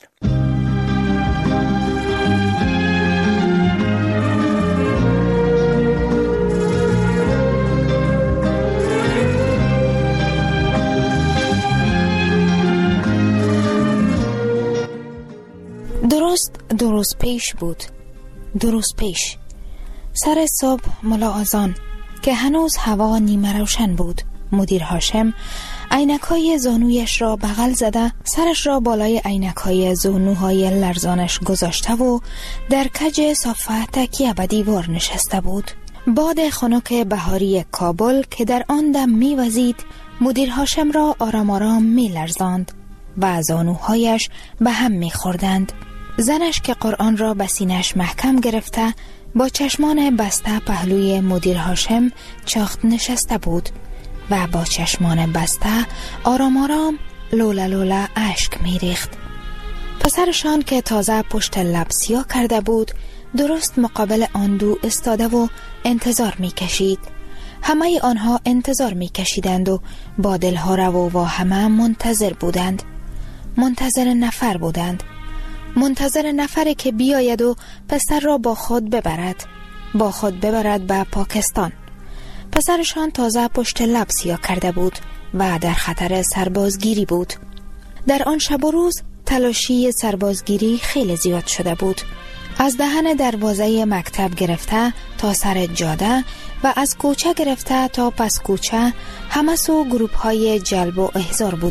Speaker 5: درست درست پیش بود. درست پیش سر صبح ملا آذان که هنوز هوا نیمه روشن بود، مدیر هاشم عینک‌های زانویش را بغل زده سرش را بالای عینک‌های زانوهای لرزانش گذاشته و در کج صفحه تکیه به دیوار نشسته بود. باد خنک بهاری کابل که در آن دم می‌وزید مدیر هاشم را آرام آرام می‌لرزاند و زانوهایش به هم می‌خوردند. زنش که قرآن را به سینه‌اش محکم گرفته با چشمان بسته پهلوی مدیر هاشم چاخت نشسته بود و با چشمان بسته آرام آرام لولا لولا اشک می ریخت. پسرشان که تازه پشت لب سیاه کرده بود درست مقابل آن دو استاده و انتظار می کشید. همه آنها انتظار می کشیدند و با دلها رو و همه منتظر بودند. منتظر نفر بودند. منتظر نفری که بیاید و پسر را با خود ببرد با خود ببرد به پاکستان. پسرشان تازه پشت لب سیاه کرده بود و در خطر سربازگیری بود. در آن شب و روز تلاشی سربازگیری خیلی زیاد شده بود. از دهن دروازه مکتب گرفته تا سر جاده و از کوچه گرفته تا پس کوچه همه سو گروپ های جلب و احضار بودند.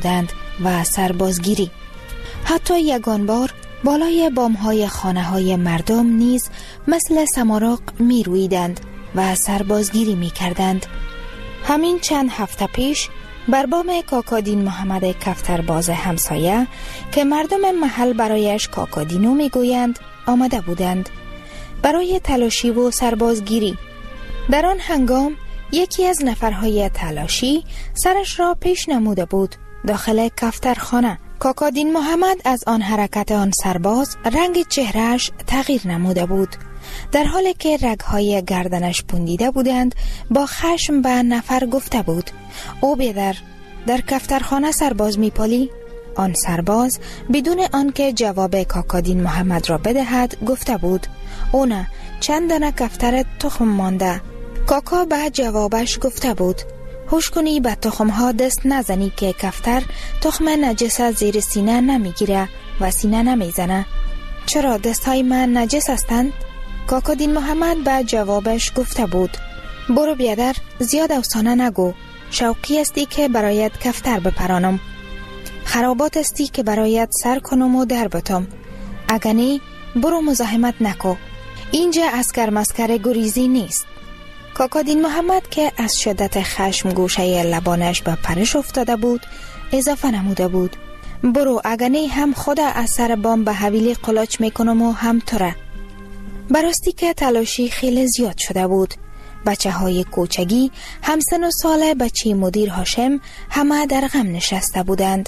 Speaker 5: و سربازگیری. حتی یگان بار بالای بامهای خانه های مردم نیز مثل سماراق می رویدند و سربازگیری می کردند. همین چند هفته پیش بر بام کاکادین محمد کفترباز همسایه که مردم محل برایش کاکادینو می گویند آمده بودند برای تلاشی و سربازگیری. در آن هنگام یکی از نفرهای تلاشی سرش را پیش نموده بود داخل کفترخانه. کاکادین محمد از آن حرکت آن سرباز رنگ چهرهش تغییر نموده بود. در حالی که رگهای گردنش پوندیده بودند با خشم به نفر گفته بود او بیدر در کفترخانه سرباز میپالی؟ آن سرباز بدون آنکه جواب کاکادین محمد را بدهد گفته بود او نه، چند دانه کفتر تخم مانده. کاکا به جوابش گفته بود هوش کنی به تخمها دست نزنی که کفتر تخم نجس زیر سینه نمیگیره و سینه نمیزنه. چرا دستهای من نجس هستند؟ کاکادین محمد به جوابش گفته بود برو بیادر زیاد افسانه نگو، شوقی استی که برایت کفتر بپرانم، خرابات استی که برایت سر کنم و در بتم. اگنی برو مزاحمت نکو، اینجا اسکر مسکر گریزی نیست. کاکادین محمد که از شدت خشم گوشه لبانش به پرش افتاده بود اضافه نموده بود برو، اگنی هم خود از سر بام به حویلی قلاچ میکنم و هم توره. براستی که تلاشی خیلی زیاد شده بود. بچه های کوچگی همسن و سال بچه مدیر هاشم همه در غم نشسته بودند.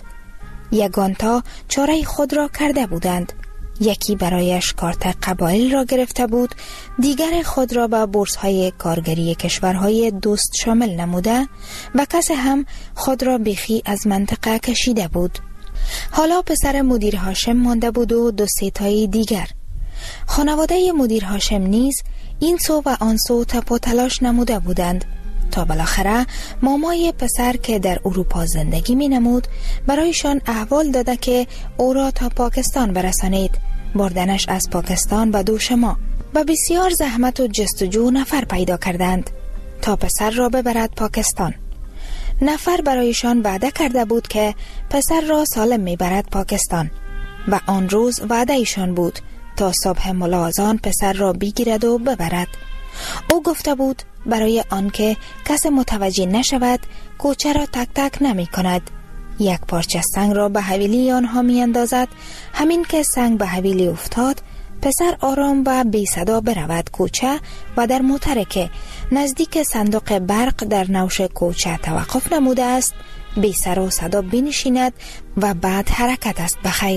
Speaker 5: یگانتا چاره خود را کرده بودند. یکی برایش کارت قبایل را گرفته بود، دیگر خود را به بورس های کارگری کشورهای دوست شامل نموده و کسی هم خود را بیخی از منطقه کشیده بود. حالا پسر مدیر هاشم مانده بود و دو سه تایی دیگر. خانواده مدیر هاشم نیز این سو و آن سو تپ و تلاش نموده بودند تا بالاخره مامای پسر که در اروپا زندگی می نمود برایشان احوال داده که او را تا پاکستان برسانید. بردنش از پاکستان به دوش ما و بسیار زحمت و جستجو نفر پیدا کردند تا پسر را ببرد پاکستان. نفر برایشان وعده کرده بود که پسر را سالم می برد پاکستان و آن روز وعده ایشان بود تا صبح ملاحظان پسر را بگیرد و ببرد. او گفته بود برای آنکه کس متوجه نشود کوچه را تک تک نمی کند. یک پارچه سنگ را به حویلی آنها می اندازد. همین که سنگ به حویلی افتاد پسر آرام و بی صدا برود کوچه و در مترکه نزدیک صندوق برق در نوش کوچه توقف نموده است بی سر و صدا بنشیند و بعد حرکت است بخیر.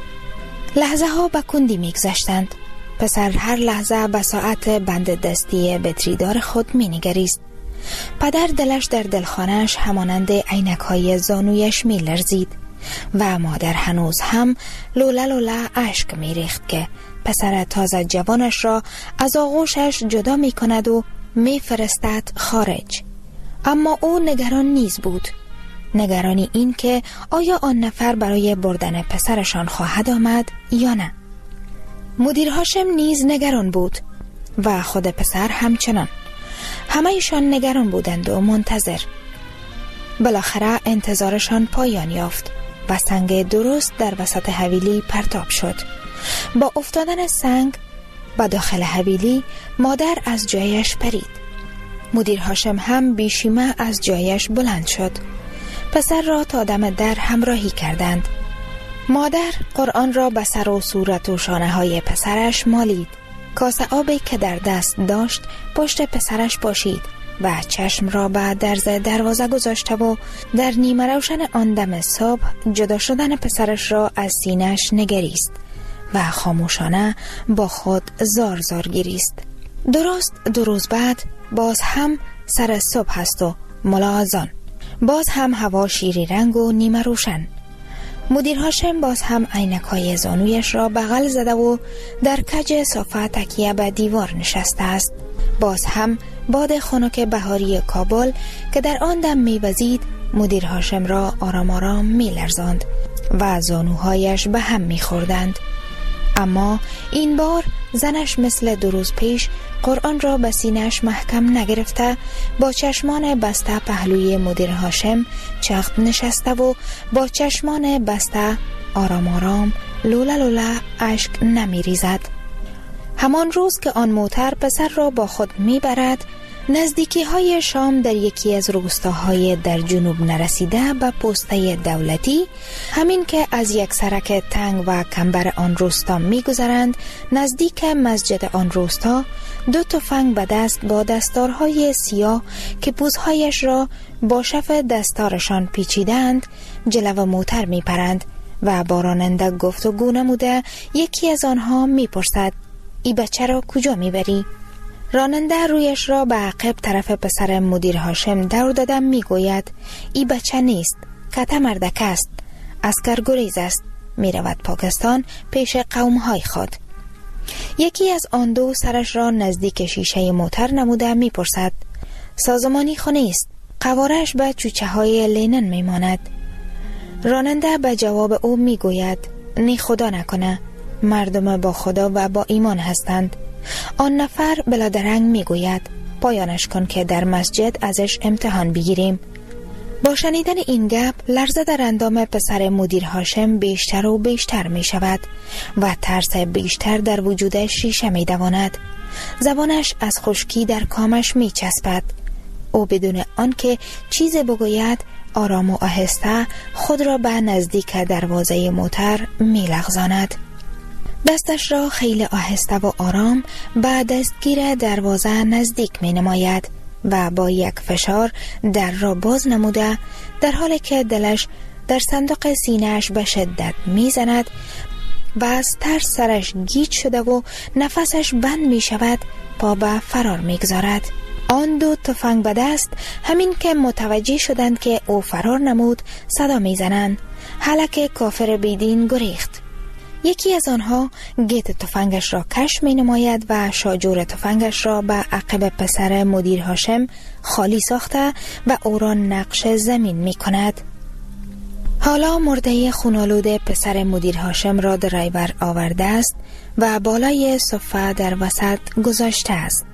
Speaker 5: لحظه ها به کندی می گذشتند. پسر هر لحظه به ساعت بند دستی بطریدار خود می نگریست. پدر دلش در دلخانهش همانند عینک های زانویش می لرزید و مادر هنوز هم لوله لوله اشک می ریخت که پسر تازه جوانش را از آغوشش جدا می کند و می فرستد خارج. اما او نگران نیز بود. نگرانی این که آیا آن نفر برای بردن پسرشان خواهد آمد یا نه. مدیر هاشم نیز نگران بود و خود پسر همچنان. همه ایشان نگران بودند و منتظر. بالاخره انتظارشان پایان یافت و سنگ درست در وسط حویلی پرتاب شد. با افتادن سنگ به داخل حویلی مادر از جایش پرید. مدیر هاشم هم بیشیمه از جایش بلند شد. پسر را تا دم در همراهی کردند. مادر قرآن را به سر و صورت و شانه های پسرش مالید. کاسه آبی که در دست داشت پشت پسرش پاشید و چشم را به درز دروازه گذاشته و در نیمه روشن آن دم صبح جدا شدن پسرش را از سینه‌اش نگریست و خاموشانه با خود زار زار گریست. درست دو روز بعد باز هم سر صبح است و ملاحظان. باز هم هوا شیری رنگ و نیمه روشن. مدیر هاشم باز هم عینک‌های زانویش را بغل زده و در کج صافه تکیه به دیوار نشسته است. باز هم باد خنک بهاری کابل که در آن دم می‌وزید مدیر هاشم را آرام آرام می‌لرزاند و زانوهایش به هم می‌خوردند. اما این بار زنش مثل دو روز پیش قرآن را به سینه‌اش محکم نگرفته، با چشمان بسته پهلوی مدیر هاشم چخت نشسته و با چشمان بسته آرام آرام لوله لوله اشک نمی ریزد. همان روز که آن موتر پسر را با خود می برد، نزدیکی های شام در یکی از روستاهای در جنوب نرسیده به پسته دولتی، همین که از یک سرک تنگ و کمبر آن روستا می گذرند، نزدیک مسجد آن روستا دو تفنگ به دست با دستارهای سیاه که پوزهایش را با شف دستارشان پیچیدند جلو موتر می پرند و با راننده گفتگو نموده یکی از آنها می پرسد ای بچه را کجا می بری؟ راننده رویش را به عقب طرف پسر مدیر هاشم دور دادم می گوید ای بچه نیست، کته مردک است، اسکر گریز است، می رود پاکستان پیش قوم های خود. یکی از آن دو سرش را نزدیک شیشه موتر نموده می پرسد سازمانی خونه است، قوارش به چوچه های لینن می ماند. راننده به جواب او می گوید نی خدا نکنه، مردم با خدا و با ایمان هستند. آن نفر بلادرنگ می گوید پایانش کن که در مسجد ازش امتحان بگیریم. با شنیدن این گپ لرزه در اندام پسر مدیر هاشم بیشتر و بیشتر می شود و ترس بیشتر در وجودش شیشه می دواند. زبانش از خشکی در کامش می چسبد. او بدون آنکه چیز بگوید آرام و آهسته خود را به نزدیک دروازه موتر می لغزاند. دستش را خیلی آهسته و آرام به دستگیر دروازه نزدیک می نماید و با یک فشار در را باز نموده، در حالی که دلش در صندوق سینه‌اش به شدت می زند و از ترس سرش گیج شده و نفسش بند می شود، پا به فرار می گذارد. آن دو تفنگ به دست همین که متوجه شدند که او فرار نمود صدا می زنند هلک کافر بیدین گریخت. یکی از آنها گیت تفنگش را کش می نماید و شاجور تفنگش را به عقب پسر مدیر هاشم خالی ساخته و او را نقش زمین می کند. حالا مرده خونالود پسر مدیر هاشم را درایور آورده است و بالای صفه در وسط گذاشته است.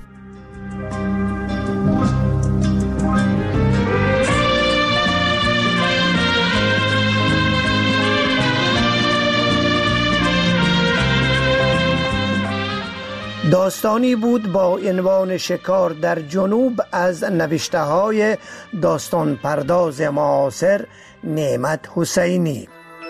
Speaker 17: داستانی بود با عنوان شکار در جنوب از نوشته های داستان پرداز معاصر نعمت حسینی.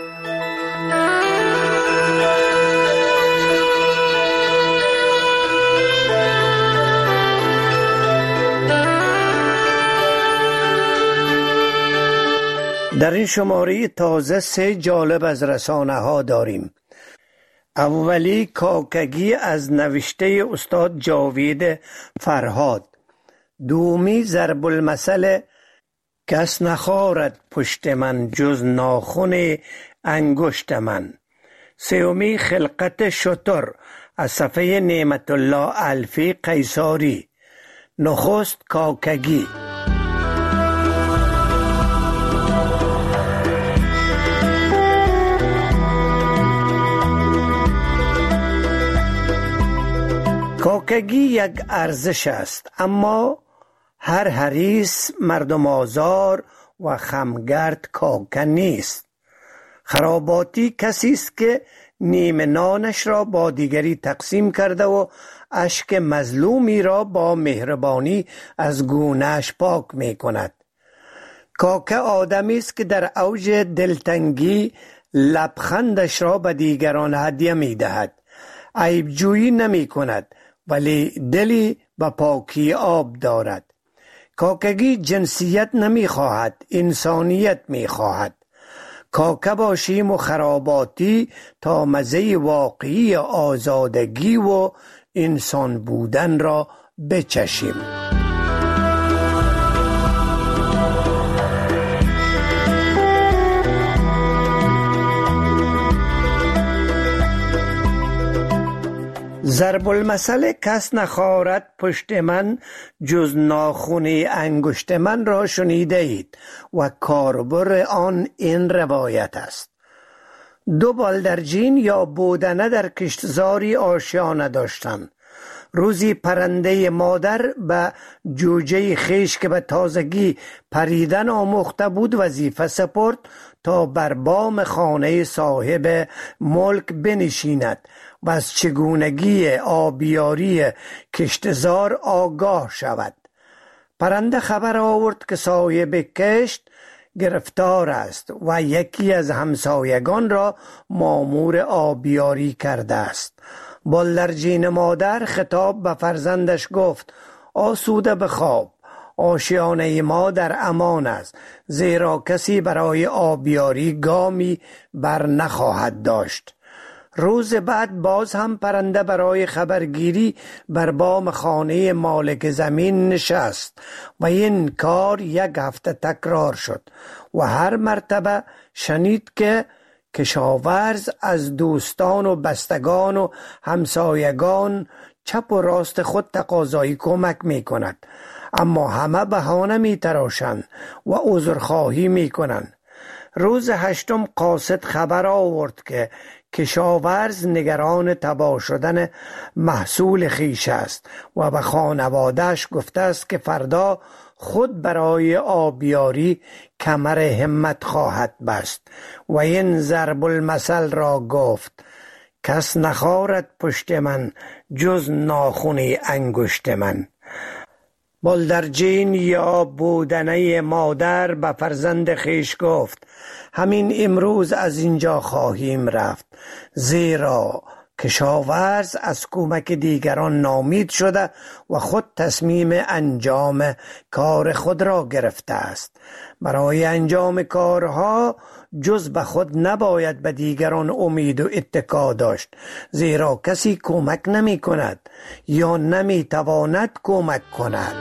Speaker 17: در این شماره تازه سه جالب از رسانه ها داریم. اولی کاکگی از نوشته استاد جاوید فرهاد. دومی ضرب المثل کس نخارد پشت من جز ناخن انگشت من. سومی خلقت شتر از صفحه نعمت الله الفی قیصاری. نخست کاکگی. کاکگی یک ارزش است، اما هر حریص مردم آزار و خمگرد کاکه نیست. خراباتی کسی است که نیمه نانش را با دیگری تقسیم کرده و اشک مظلومی را با مهربانی از گونه‌اش پاک می کند. کاکه آدمی است که در اوج دلتنگی لبخندش را به دیگران هدیه می دهد. عیبجویی نمی کند ولی دلی به پاکی آب دارد. کاکگی جنسیت نمی خواهد، انسانیت می خواهد. کاکه باشیم و خراباتی تا مزه واقعی آزادگی و انسان بودن را بچشیم. ضرب المثل کس نخارد پشت من جز ناخن انگشت من را شنیده اید و کاربر آن این روایت است. دو بالدرجین یا بودنه در کشتزاری آشیانه داشتند. روزی پرنده مادر به جوجه خیش که به تازگی پریدن آموخته بود وظیفه سپرد تا بر بام خانه صاحب ملک بنشیند و از چگونگی آبیاری کشتزار آگاه شود. پرنده خبر آورد که صاحب کشت گرفتار است و یکی از همسایگان را مامور آبیاری کرده است. بالدرجین مادر خطاب به فرزندش گفت: آسوده بخواب، آشیانه ما در امان است، زیرا کسی برای آبیاری گامی بر نخواهد داشت. روز بعد باز هم پرنده برای خبرگیری بر بام خانه مالک زمین نشست و این کار یک هفته تکرار شد و هر مرتبه شنید که کشاورز از دوستان و بستگان و همسایگان چپ و راست خود تقاضای کمک می کند، اما همه بهانه می تراشند و عذرخواهی می کنند. روز هشتم قاصد خبر آورد که کشاورز نگران تباه شدن محصول خیش است و به خانواده‌اش گفته است که فردا خود برای آبیاری کمر همت خواهد بست و این ضرب المثل را گفت: کس نخارد پشت من جز ناخن انگشت من. بالدرجین یا بودنه مادر به فرزند خیش گفت: همین امروز از اینجا خواهیم رفت، زیرا کشاورز از کمک دیگران ناامید شده و خود تصمیم انجام کار خود را گرفته است. برای انجام کارها جز به خود نباید به دیگران امید و اتکا داشت، زیرا کسی کمک نمی کند یا نمی تواند کمک کند.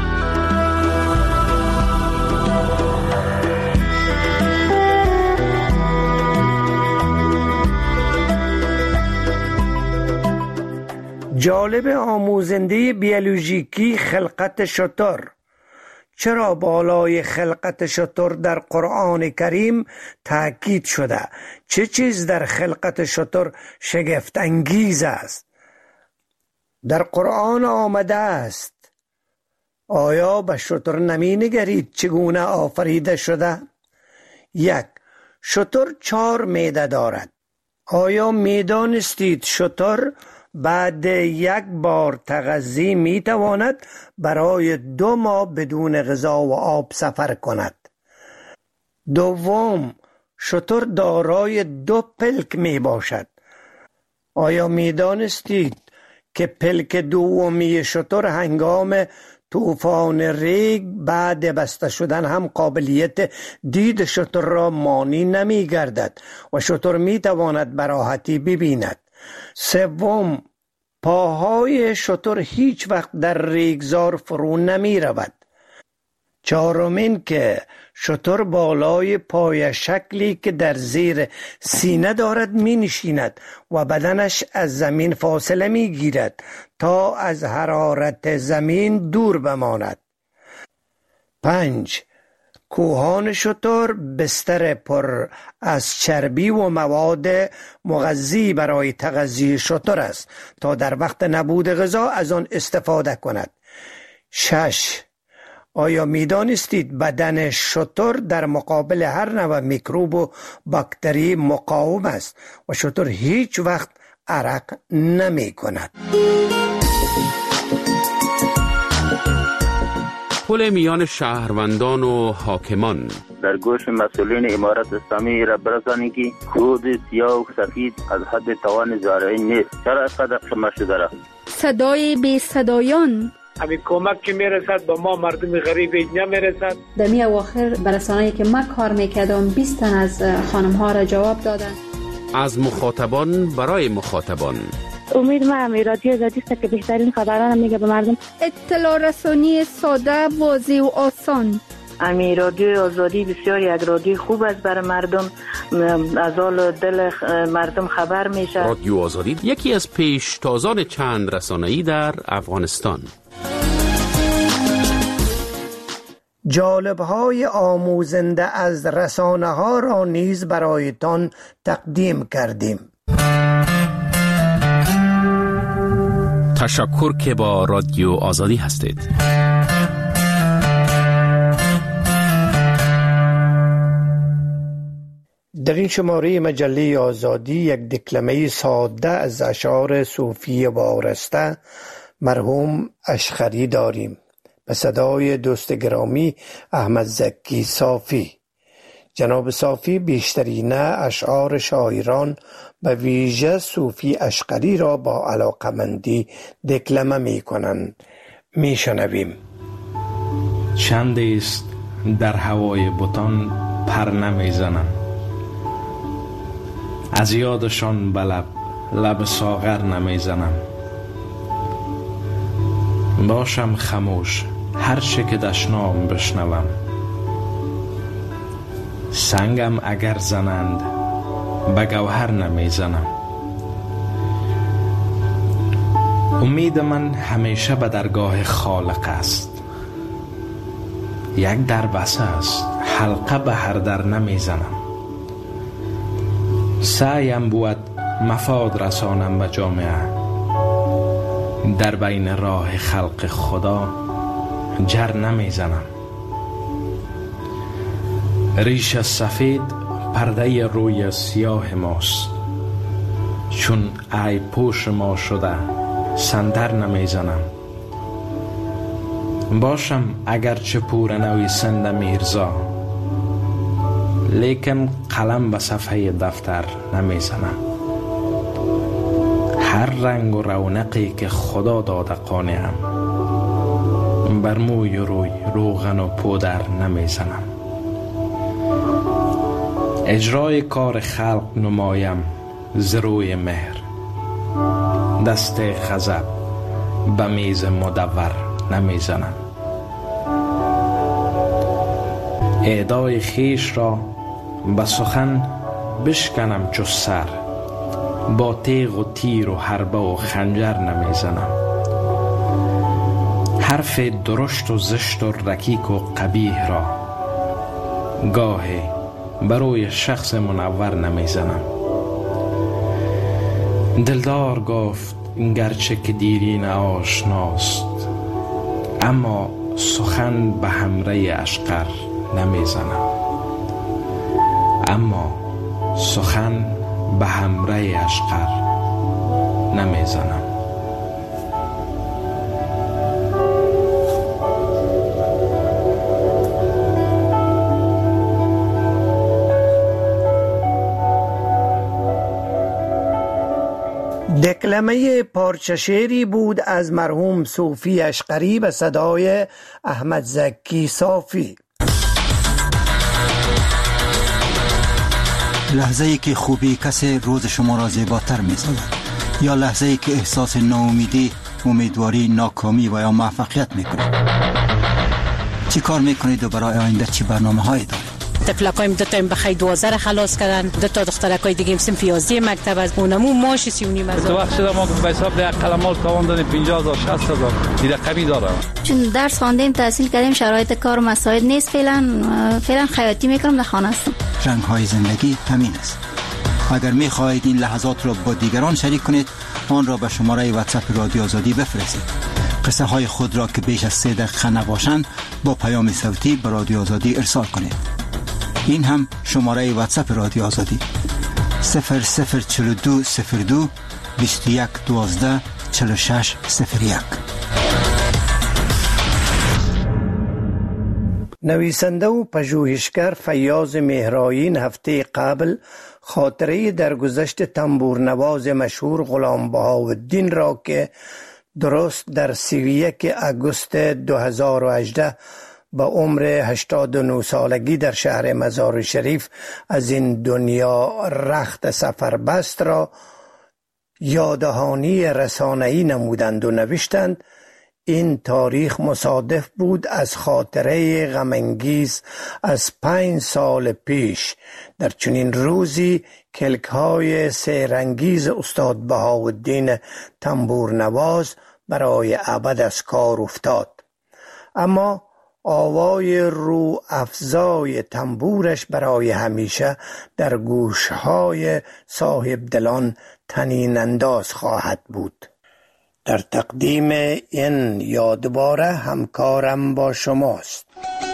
Speaker 17: جالب آموزنده بیولوژیکی خلقت شتر. چرا بالای خلقت شتر در قرآن کریم تاکید شده؟ چه چیز در خلقت شتر شگفت انگیز است؟ در قرآن آمده است: آیا به شتر نمی نگرید چگونه آفریده شده؟ یک، شتر چهار معده دارد. آیا می دانستید شتر بعد یک بار تغذی می تواند برای دو ماه بدون غذا و آب سفر کند؟ دوم، شتر دارای دو پلک می باشد. آیا می دانستید که پلک دومی شتر هنگام طوفان ریگ بعد بسته شدن هم قابلیت دید شتر را مانی نمی گردد و شتر می تواند به راحتی ببیند؟ سوم، پاهای شتر هیچ وقت در ریگزار فرو نمی رود. چهارمین که شتر بالای پای شکلی که در زیر سینه دارد می نشیند و بدنش از زمین فاصله می گیرد تا از حرارت زمین دور بماند. پنج، کوهان شتر بستر پر از چربی و مواد مغذی برای تغذیه شتر است تا در وقت نبود غذا از آن استفاده کند. شش، آیا می دانستید بدن شتر در مقابل هر نوع میکروب و باکتری مقاوم است و شتر هیچ وقت عرق نمی کند؟
Speaker 7: پل میان شهروندان و حاکمان.
Speaker 9: در گوش مسئولین امارت اسلامی را برسانی که کود سیاه و سفید از حد توان زارعی نیست. چرا اینقدر خمه شده را؟
Speaker 10: صدای بی صدایان.
Speaker 11: همین کمک که میرسد به ما مردم غریب نمیرسد.
Speaker 10: در می اواخر برسانه‌ای که من کار میکردم بیست تن از خانم ها را جواب دادن.
Speaker 7: از مخاطبان برای مخاطبان.
Speaker 24: امید ما امی رادیو آزادی است که بهترین خبران میگه به مردم.
Speaker 10: اطلاع رسانی ساده، واضح و آسان.
Speaker 24: امی رادیو آزادی بسیار یک رادیو خوب است برای مردم، از حال دل مردم خبر میشه.
Speaker 7: رادیو آزادی یکی از پیشتازان چند رسانه‌ای در افغانستان.
Speaker 17: جالب‌های آموزنده از رسانه ها را نیز برایتان تقدیم کردیم.
Speaker 7: تشکر که با رادیو آزادی هستید.
Speaker 17: در این شماره مجله آزادی یک دکلمه ساده از اشعار صوفی وارسته مرحوم اشقری داریم به صدای دوست گرامی احمد زکی صافی. جناب صافی بیشترین اشعار شاعران به ویژه صوفی اشقری را با علاقمندی دکلمه می کنند. می شنویم.
Speaker 4: چند است در هوای بتان پر نمی زنم، از یادشان به لب لب ساغر نمی زنم. باشم خموش هر چه که دشنام بشنوم، سنگم اگر زنند به گوهر نمی زنم. امید من همیشه به درگاه خالق است، یک در بسته است حلقه به هر در نمی زنم. سعیم بود مفاد رسانم به جامعه، در بین راه خلق خدا جر نمی زنم. ریش سفید پرده روی سیاه ماست، چون ای پوش ما شده سندر نمی زنم. باشم اگرچه پور نویسنده میرزا، لیکن قلم به صفحه دفتر نمی زنم. هر رنگ و رونقی که خدا داده قانعم، بر موی روی روغن و پودر نمی زنم. اجرای کار خلق نمایم ز روی مهر، دست غضب به میز مدور نمی زنم. اعدای خیش را به سخن بشکنم چو سر، با تیغ و تیر و حربه و خنجر نمی زنم. حرف درشت و زشت و رکیک و قبیح را گاهی بروی شخص منور نمی زنم. دلدار گفت گرچه که دیرین آشناست، اما سخن به همره اشقر نمی زنم. اما سخن به همره اشقر نمی زنم.
Speaker 17: دکلمه پارچه شعری بود از مرحوم صوفی اشقری به صدای احمد زکی صافی.
Speaker 6: لحظه ای که خوبی کسی روز شما را زیباتر می سازد، یا لحظه ای که احساس ناامیدی، امیدواری، ناکامی و یا موفقیت می کنید. چی کار می کنید و برای آینده چی برنامه هایی دارید؟
Speaker 12: طفلکایم دو تا بخیر دوازده را خلاص کردن، دو تا دخترکای دیگه صنف یازده مکتب از اونمو ماش سی و نیم هزار.
Speaker 13: تو وقت شده ما به حساب ده قلمال تواندن پنجاه هزار شصت هزار دیگه کمی داره.
Speaker 25: چون درس خواندیم تحصیل کردیم شرایط کار و مساعد نیست، فعلا فعلا خیاطی میکنم در خانه هستم.
Speaker 6: رنگ های زندگی همین است. اگر می خواهید این لحظات را با دیگران شریک کنید، آن را به شماره واتساپ رادیو آزادی بفرستید. قصه های خود را که بیش از سه دقیقه نباشند با پیام صوتی به رادیو آزادی ارسال کنید. این هم شماره واتساپ رادیو آزادی صفر صفر چهل و دو صفر دو بیست و یک دوازده چهل و شش صفر یک.
Speaker 17: نویسنده و پژوهشگر فیاض مهرایی هفته قبل خاطره درگذشت تنبورنواز مشهور غلام بهاءالدین را که درست در سی و یک آگوست دو هزار و هجده با عمر هشتاد و نه سالگی در شهر مزار شریف از این دنیا رخت سفر بست را یادهانی رسانه‌ای نمودند و نوشتند این تاریخ مصادف بود از خاطره غمانگیز از پنج سال پیش. در چنین روزی کلک‌های سحرانگیز استاد بهاءالدین تنبورنواز برای ابد از کار افتاد. اما آوای رو افزای تنبورش برای همیشه در گوشهای صاحب دلان طنین انداز خواهد بود. در تقدیم این یادباره همکارم با شماست.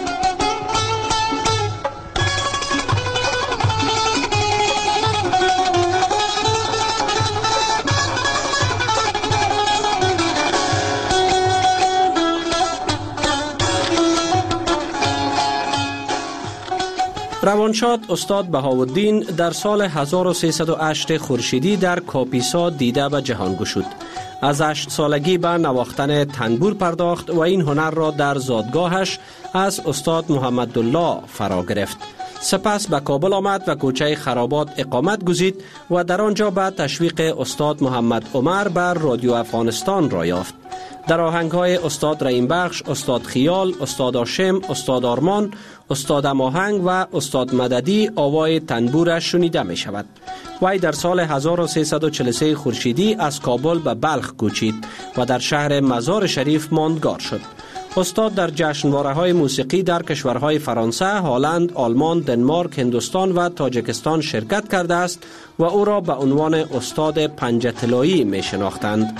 Speaker 1: روانشاد استاد بهاءالدین در سال هزار و سیصد و هشت خورشیدی در کاپیسا دیده به جهان گشود. از هشت سالگی به نواختن تنبور پرداخت و این هنر را در زادگاهش از استاد محمدالله فرا گرفت. سپس به کابل آمد و کوچه خرابات اقامت گزید و در آنجا به تشویق استاد محمد عمر بر رادیو افغانستان را یافت. در آهنگ‌های استاد رحیم بخش، استاد خیال، استاد هاشم، استاد آرمان، استاد اماهنگ و استاد مددی آوای تنبورش شنیده می شود. وی در سال هزار و سیصد و چهل و سه خورشیدی از کابل به بلخ کوچید و در شهر مزار شریف ماندگار شد. استاد در جشنواره‌های موسیقی در کشورهای فرانسه، هلند، آلمان، دنمارک، هندوستان و تاجیکستان شرکت کرده است و او را به عنوان استاد پنجه طلایی می شناختند.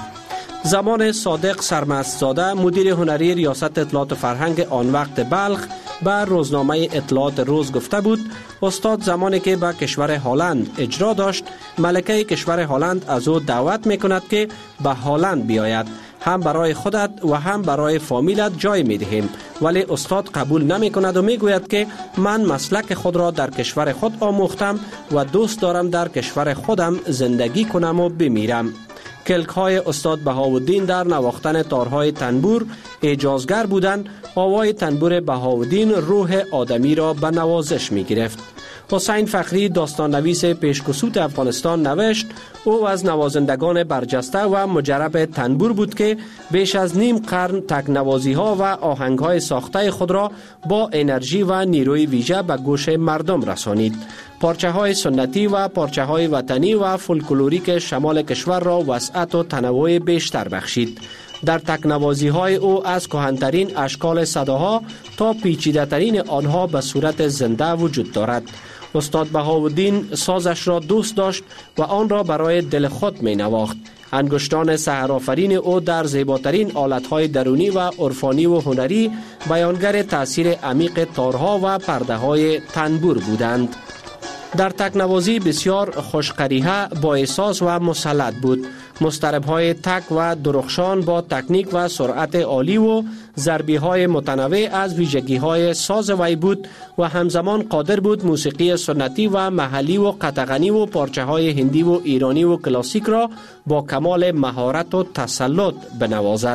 Speaker 1: زمان صادق سرمستزاده مدیر هنری ریاست اطلاعات فرهنگ آن وقت بلخ به روزنامه اطلاعات روز گفته بود استاد زمانی که به کشور هلند اجرا داشت ملکه کشور هلند از او دعوت می کند که به هلند بیاید، هم برای خودت و هم برای فامیلت جای می دهیم، ولی استاد قبول نمی کند و می گوید که من مسلک خود را در کشور خود آموختم و دوست دارم در کشور خودم زندگی کنم و بمیرم. کلک های استاد بهاءالدین در نواختن تارهای تنبور اعجازگر بودند. آوای تنبور بهاءالدین روح آدمی را به نوازش می گرفت. حسین فخری داستان نویس پیشکسوت افغانستان نوشت او از نوازندگان برجسته و مجرب تنبور بود که بیش از نیم قرن تک نوازی ها و آهنگ های ساخته خود را با انرژی و نیروی ویژه به گوش مردم رسانید. پارچه های سنتی و پارچه های وطنی و فولکلوریک شمال کشور را وسعت و تنوع بیشتر بخشید. در تکنوازی های او از کهن‌ترین اشکال صداها تا پیچیده ترین آنها به صورت زنده وجود دارد. استاد بهاءالدین سازش را دوست داشت و آن را برای دل خود می نواخت. انگشتان سحرآفرین او در زیباترین آلت‌های درونی و عرفانی و هنری بیانگر تأثیر عمیق تارها و پرده‌های تنبور بودند. در تکنوازی بسیار خوشقریحه، با احساس و مسلط بود. مضطرب‌های تک و درخشان با تکنیک و سرعت عالی و ضربی‌های متنوع از ویژگی‌های ساز وی بود و همزمان قادر بود موسیقی سنتی و محلی و قطغنی و پارچه‌های هندی و ایرانی و کلاسیک را با کمال مهارت و تسلط بنوازد.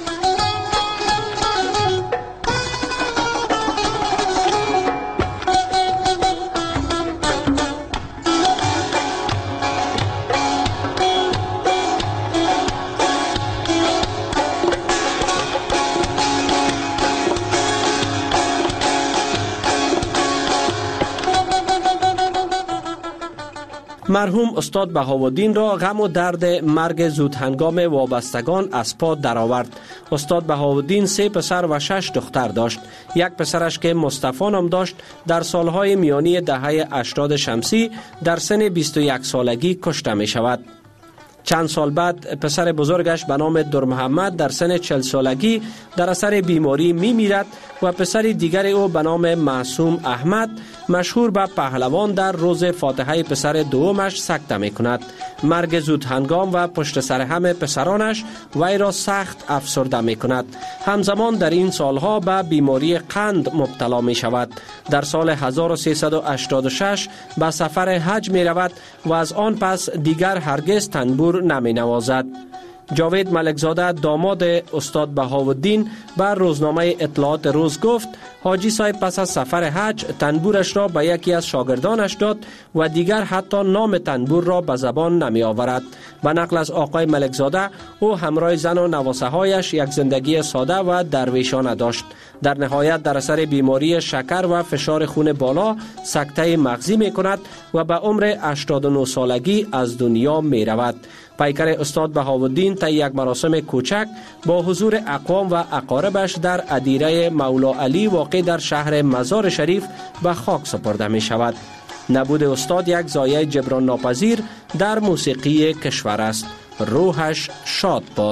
Speaker 1: مرحوم استاد بهاءالدین را غم و درد مرگ زود هنگام وابستگان از پا درآورد. استاد بهاءالدین سه پسر و شش دختر داشت. یک پسرش که مصطفی نام داشت در سالهای میانی دهه هشتاد شمسی در سن بیست و یک سالگی کشته می شود. چند سال بعد پسر بزرگش به نام در محمد در سن چهل سالگی در اثر بیماری می میرد و پسر دیگر او به نام معصوم احمد مشهور به پهلوان در روز فاتحه پسر دومش سکته می کند. مرگ زود هنگام و پشت سر هم پسرانش وی را سخت افسرده می کند. همزمان در این سالها به بیماری قند مبتلا می شود. در سال هزار و سیصد و هشتاد و شش به سفر حج می رود و از آن پس دیگر هرگز تنبور نمی نوازد. جاوید ملکزاده داماد استاد بهاءالدین بر روزنامه اطلاعات روز گفت حاجی صاحب پس از سفر حج تنبورش را به یکی از شاگردانش داد و دیگر حتی نام تنبور را به زبان نمی آورد. به نقل از آقای ملکزاده، او همراه زن و نواسه هایش یک زندگی ساده و درویشانه داشت. در نهایت در اثر بیماری شکر و فشار خون بالا سکته مغزی می کند و به عمر هشتاد و نه سالگی از دنیا می رود. پیکر استاد بهاءالدین طی یک مراسم کوچک با حضور اقوام و اقاربش در ادیره مولا علی واقع در شهر مزار شریف به خاک سپرده می شود. نبود استاد یک ضایعه جبران ناپذیر در موسیقی کشور است. روحش شاد باد.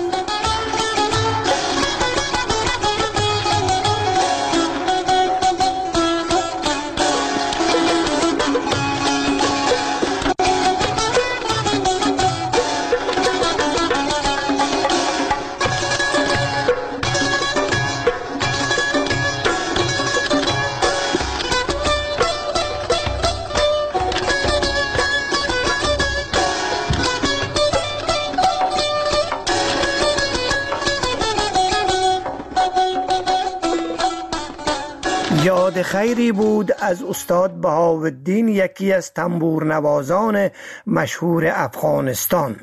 Speaker 17: یاد خیری بود از استاد بهاءالدین، یکی از تنبور نوازان مشهور افغانستان.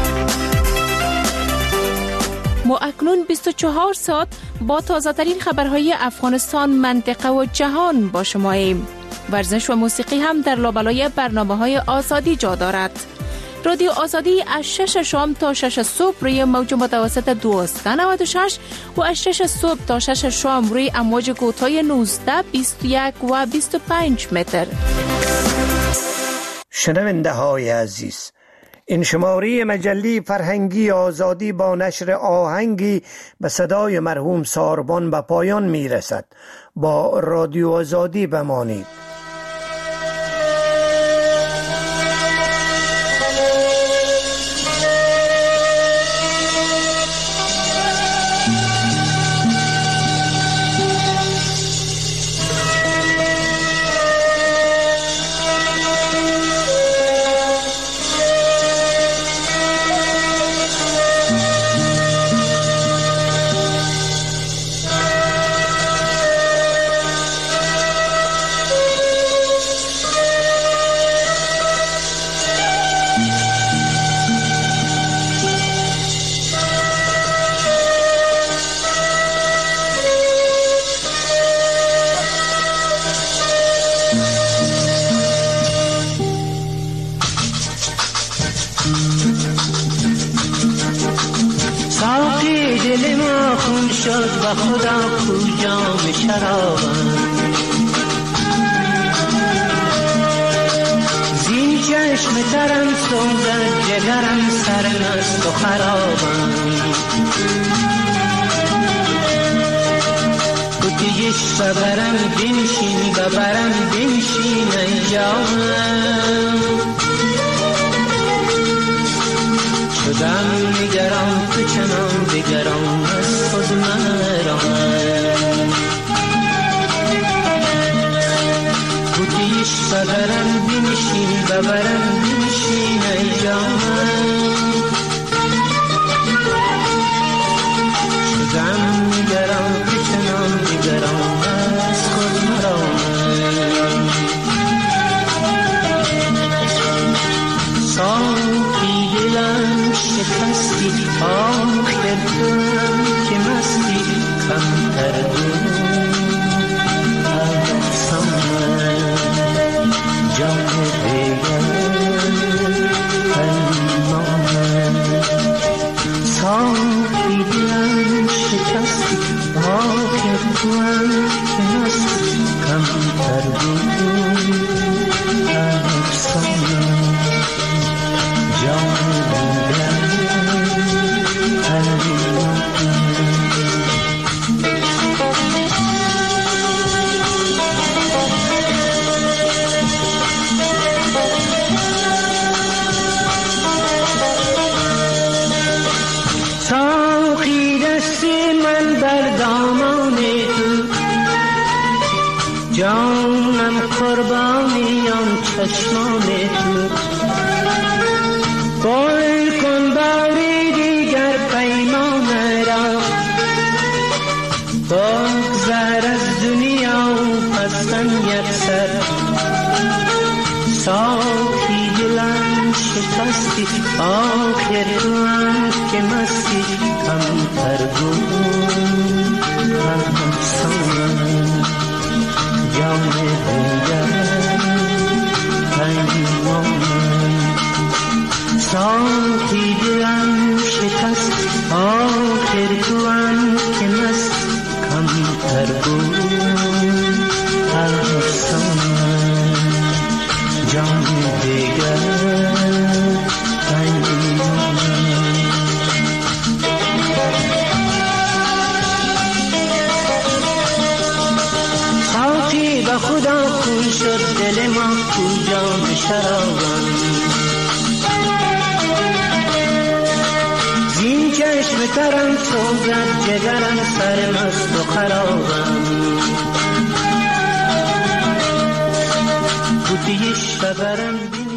Speaker 3: ما اکنون بیست و چهار ساعت با تازه ترین خبرهای افغانستان، منطقه و جهان با شما ایم. ورزش و موسیقی هم در لابلای برنامه‌های آزادی جا دارد. رادیو آزادی از شش شام تا شش صبح روی موج متوسط دویست و نود و شش و از شش صبح تا شش شام روی امواج کوتاه نوزده، بیست و یک و بیست و پنج متر.
Speaker 17: شنونده های عزیز، این شماره مجله فرهنگی آزادی با نشر آهنگی به صدای مرحوم ساربان به پایان می رسد. با رادیو آزادی بمانید.
Speaker 14: دل ما خون شد و خدا کجا می شرابم، زین چشم ترم سوزد جگرم سرمست و خرابم، بودیش ببرم بنشین ببرم بنشین انجامم، شدم نگران تو چنان دیگران از خود مرام، بودیش ببرم بنشین ببرم بنشین انجامم، شدم نگران تو چنان دیگران از خود مرام، صافی دلم شکستی آخر تو که مستی کمتر دون آدستم من جان دیگر فرمان من، صافی دلم شکستی آخر تو که مستی کمتر دون آدستم من جان دیگر ساقی دست من بر دامان تو، جانم قربانی آن چشمان تو، گل کن باری دیگر پیمان را، بگذر از دنیا مستی آخر تو هم که مستی کمتر بود همسان جام دیگر پیمان ساعتی دلم شکست آخر تو هم که مست کمتر بود همسان جام دیگر ساقی به خدا خون شد دل ما کو جام شرابم زین چشم ترم سوزد جگرم سرمست و خرابم بودی شبرم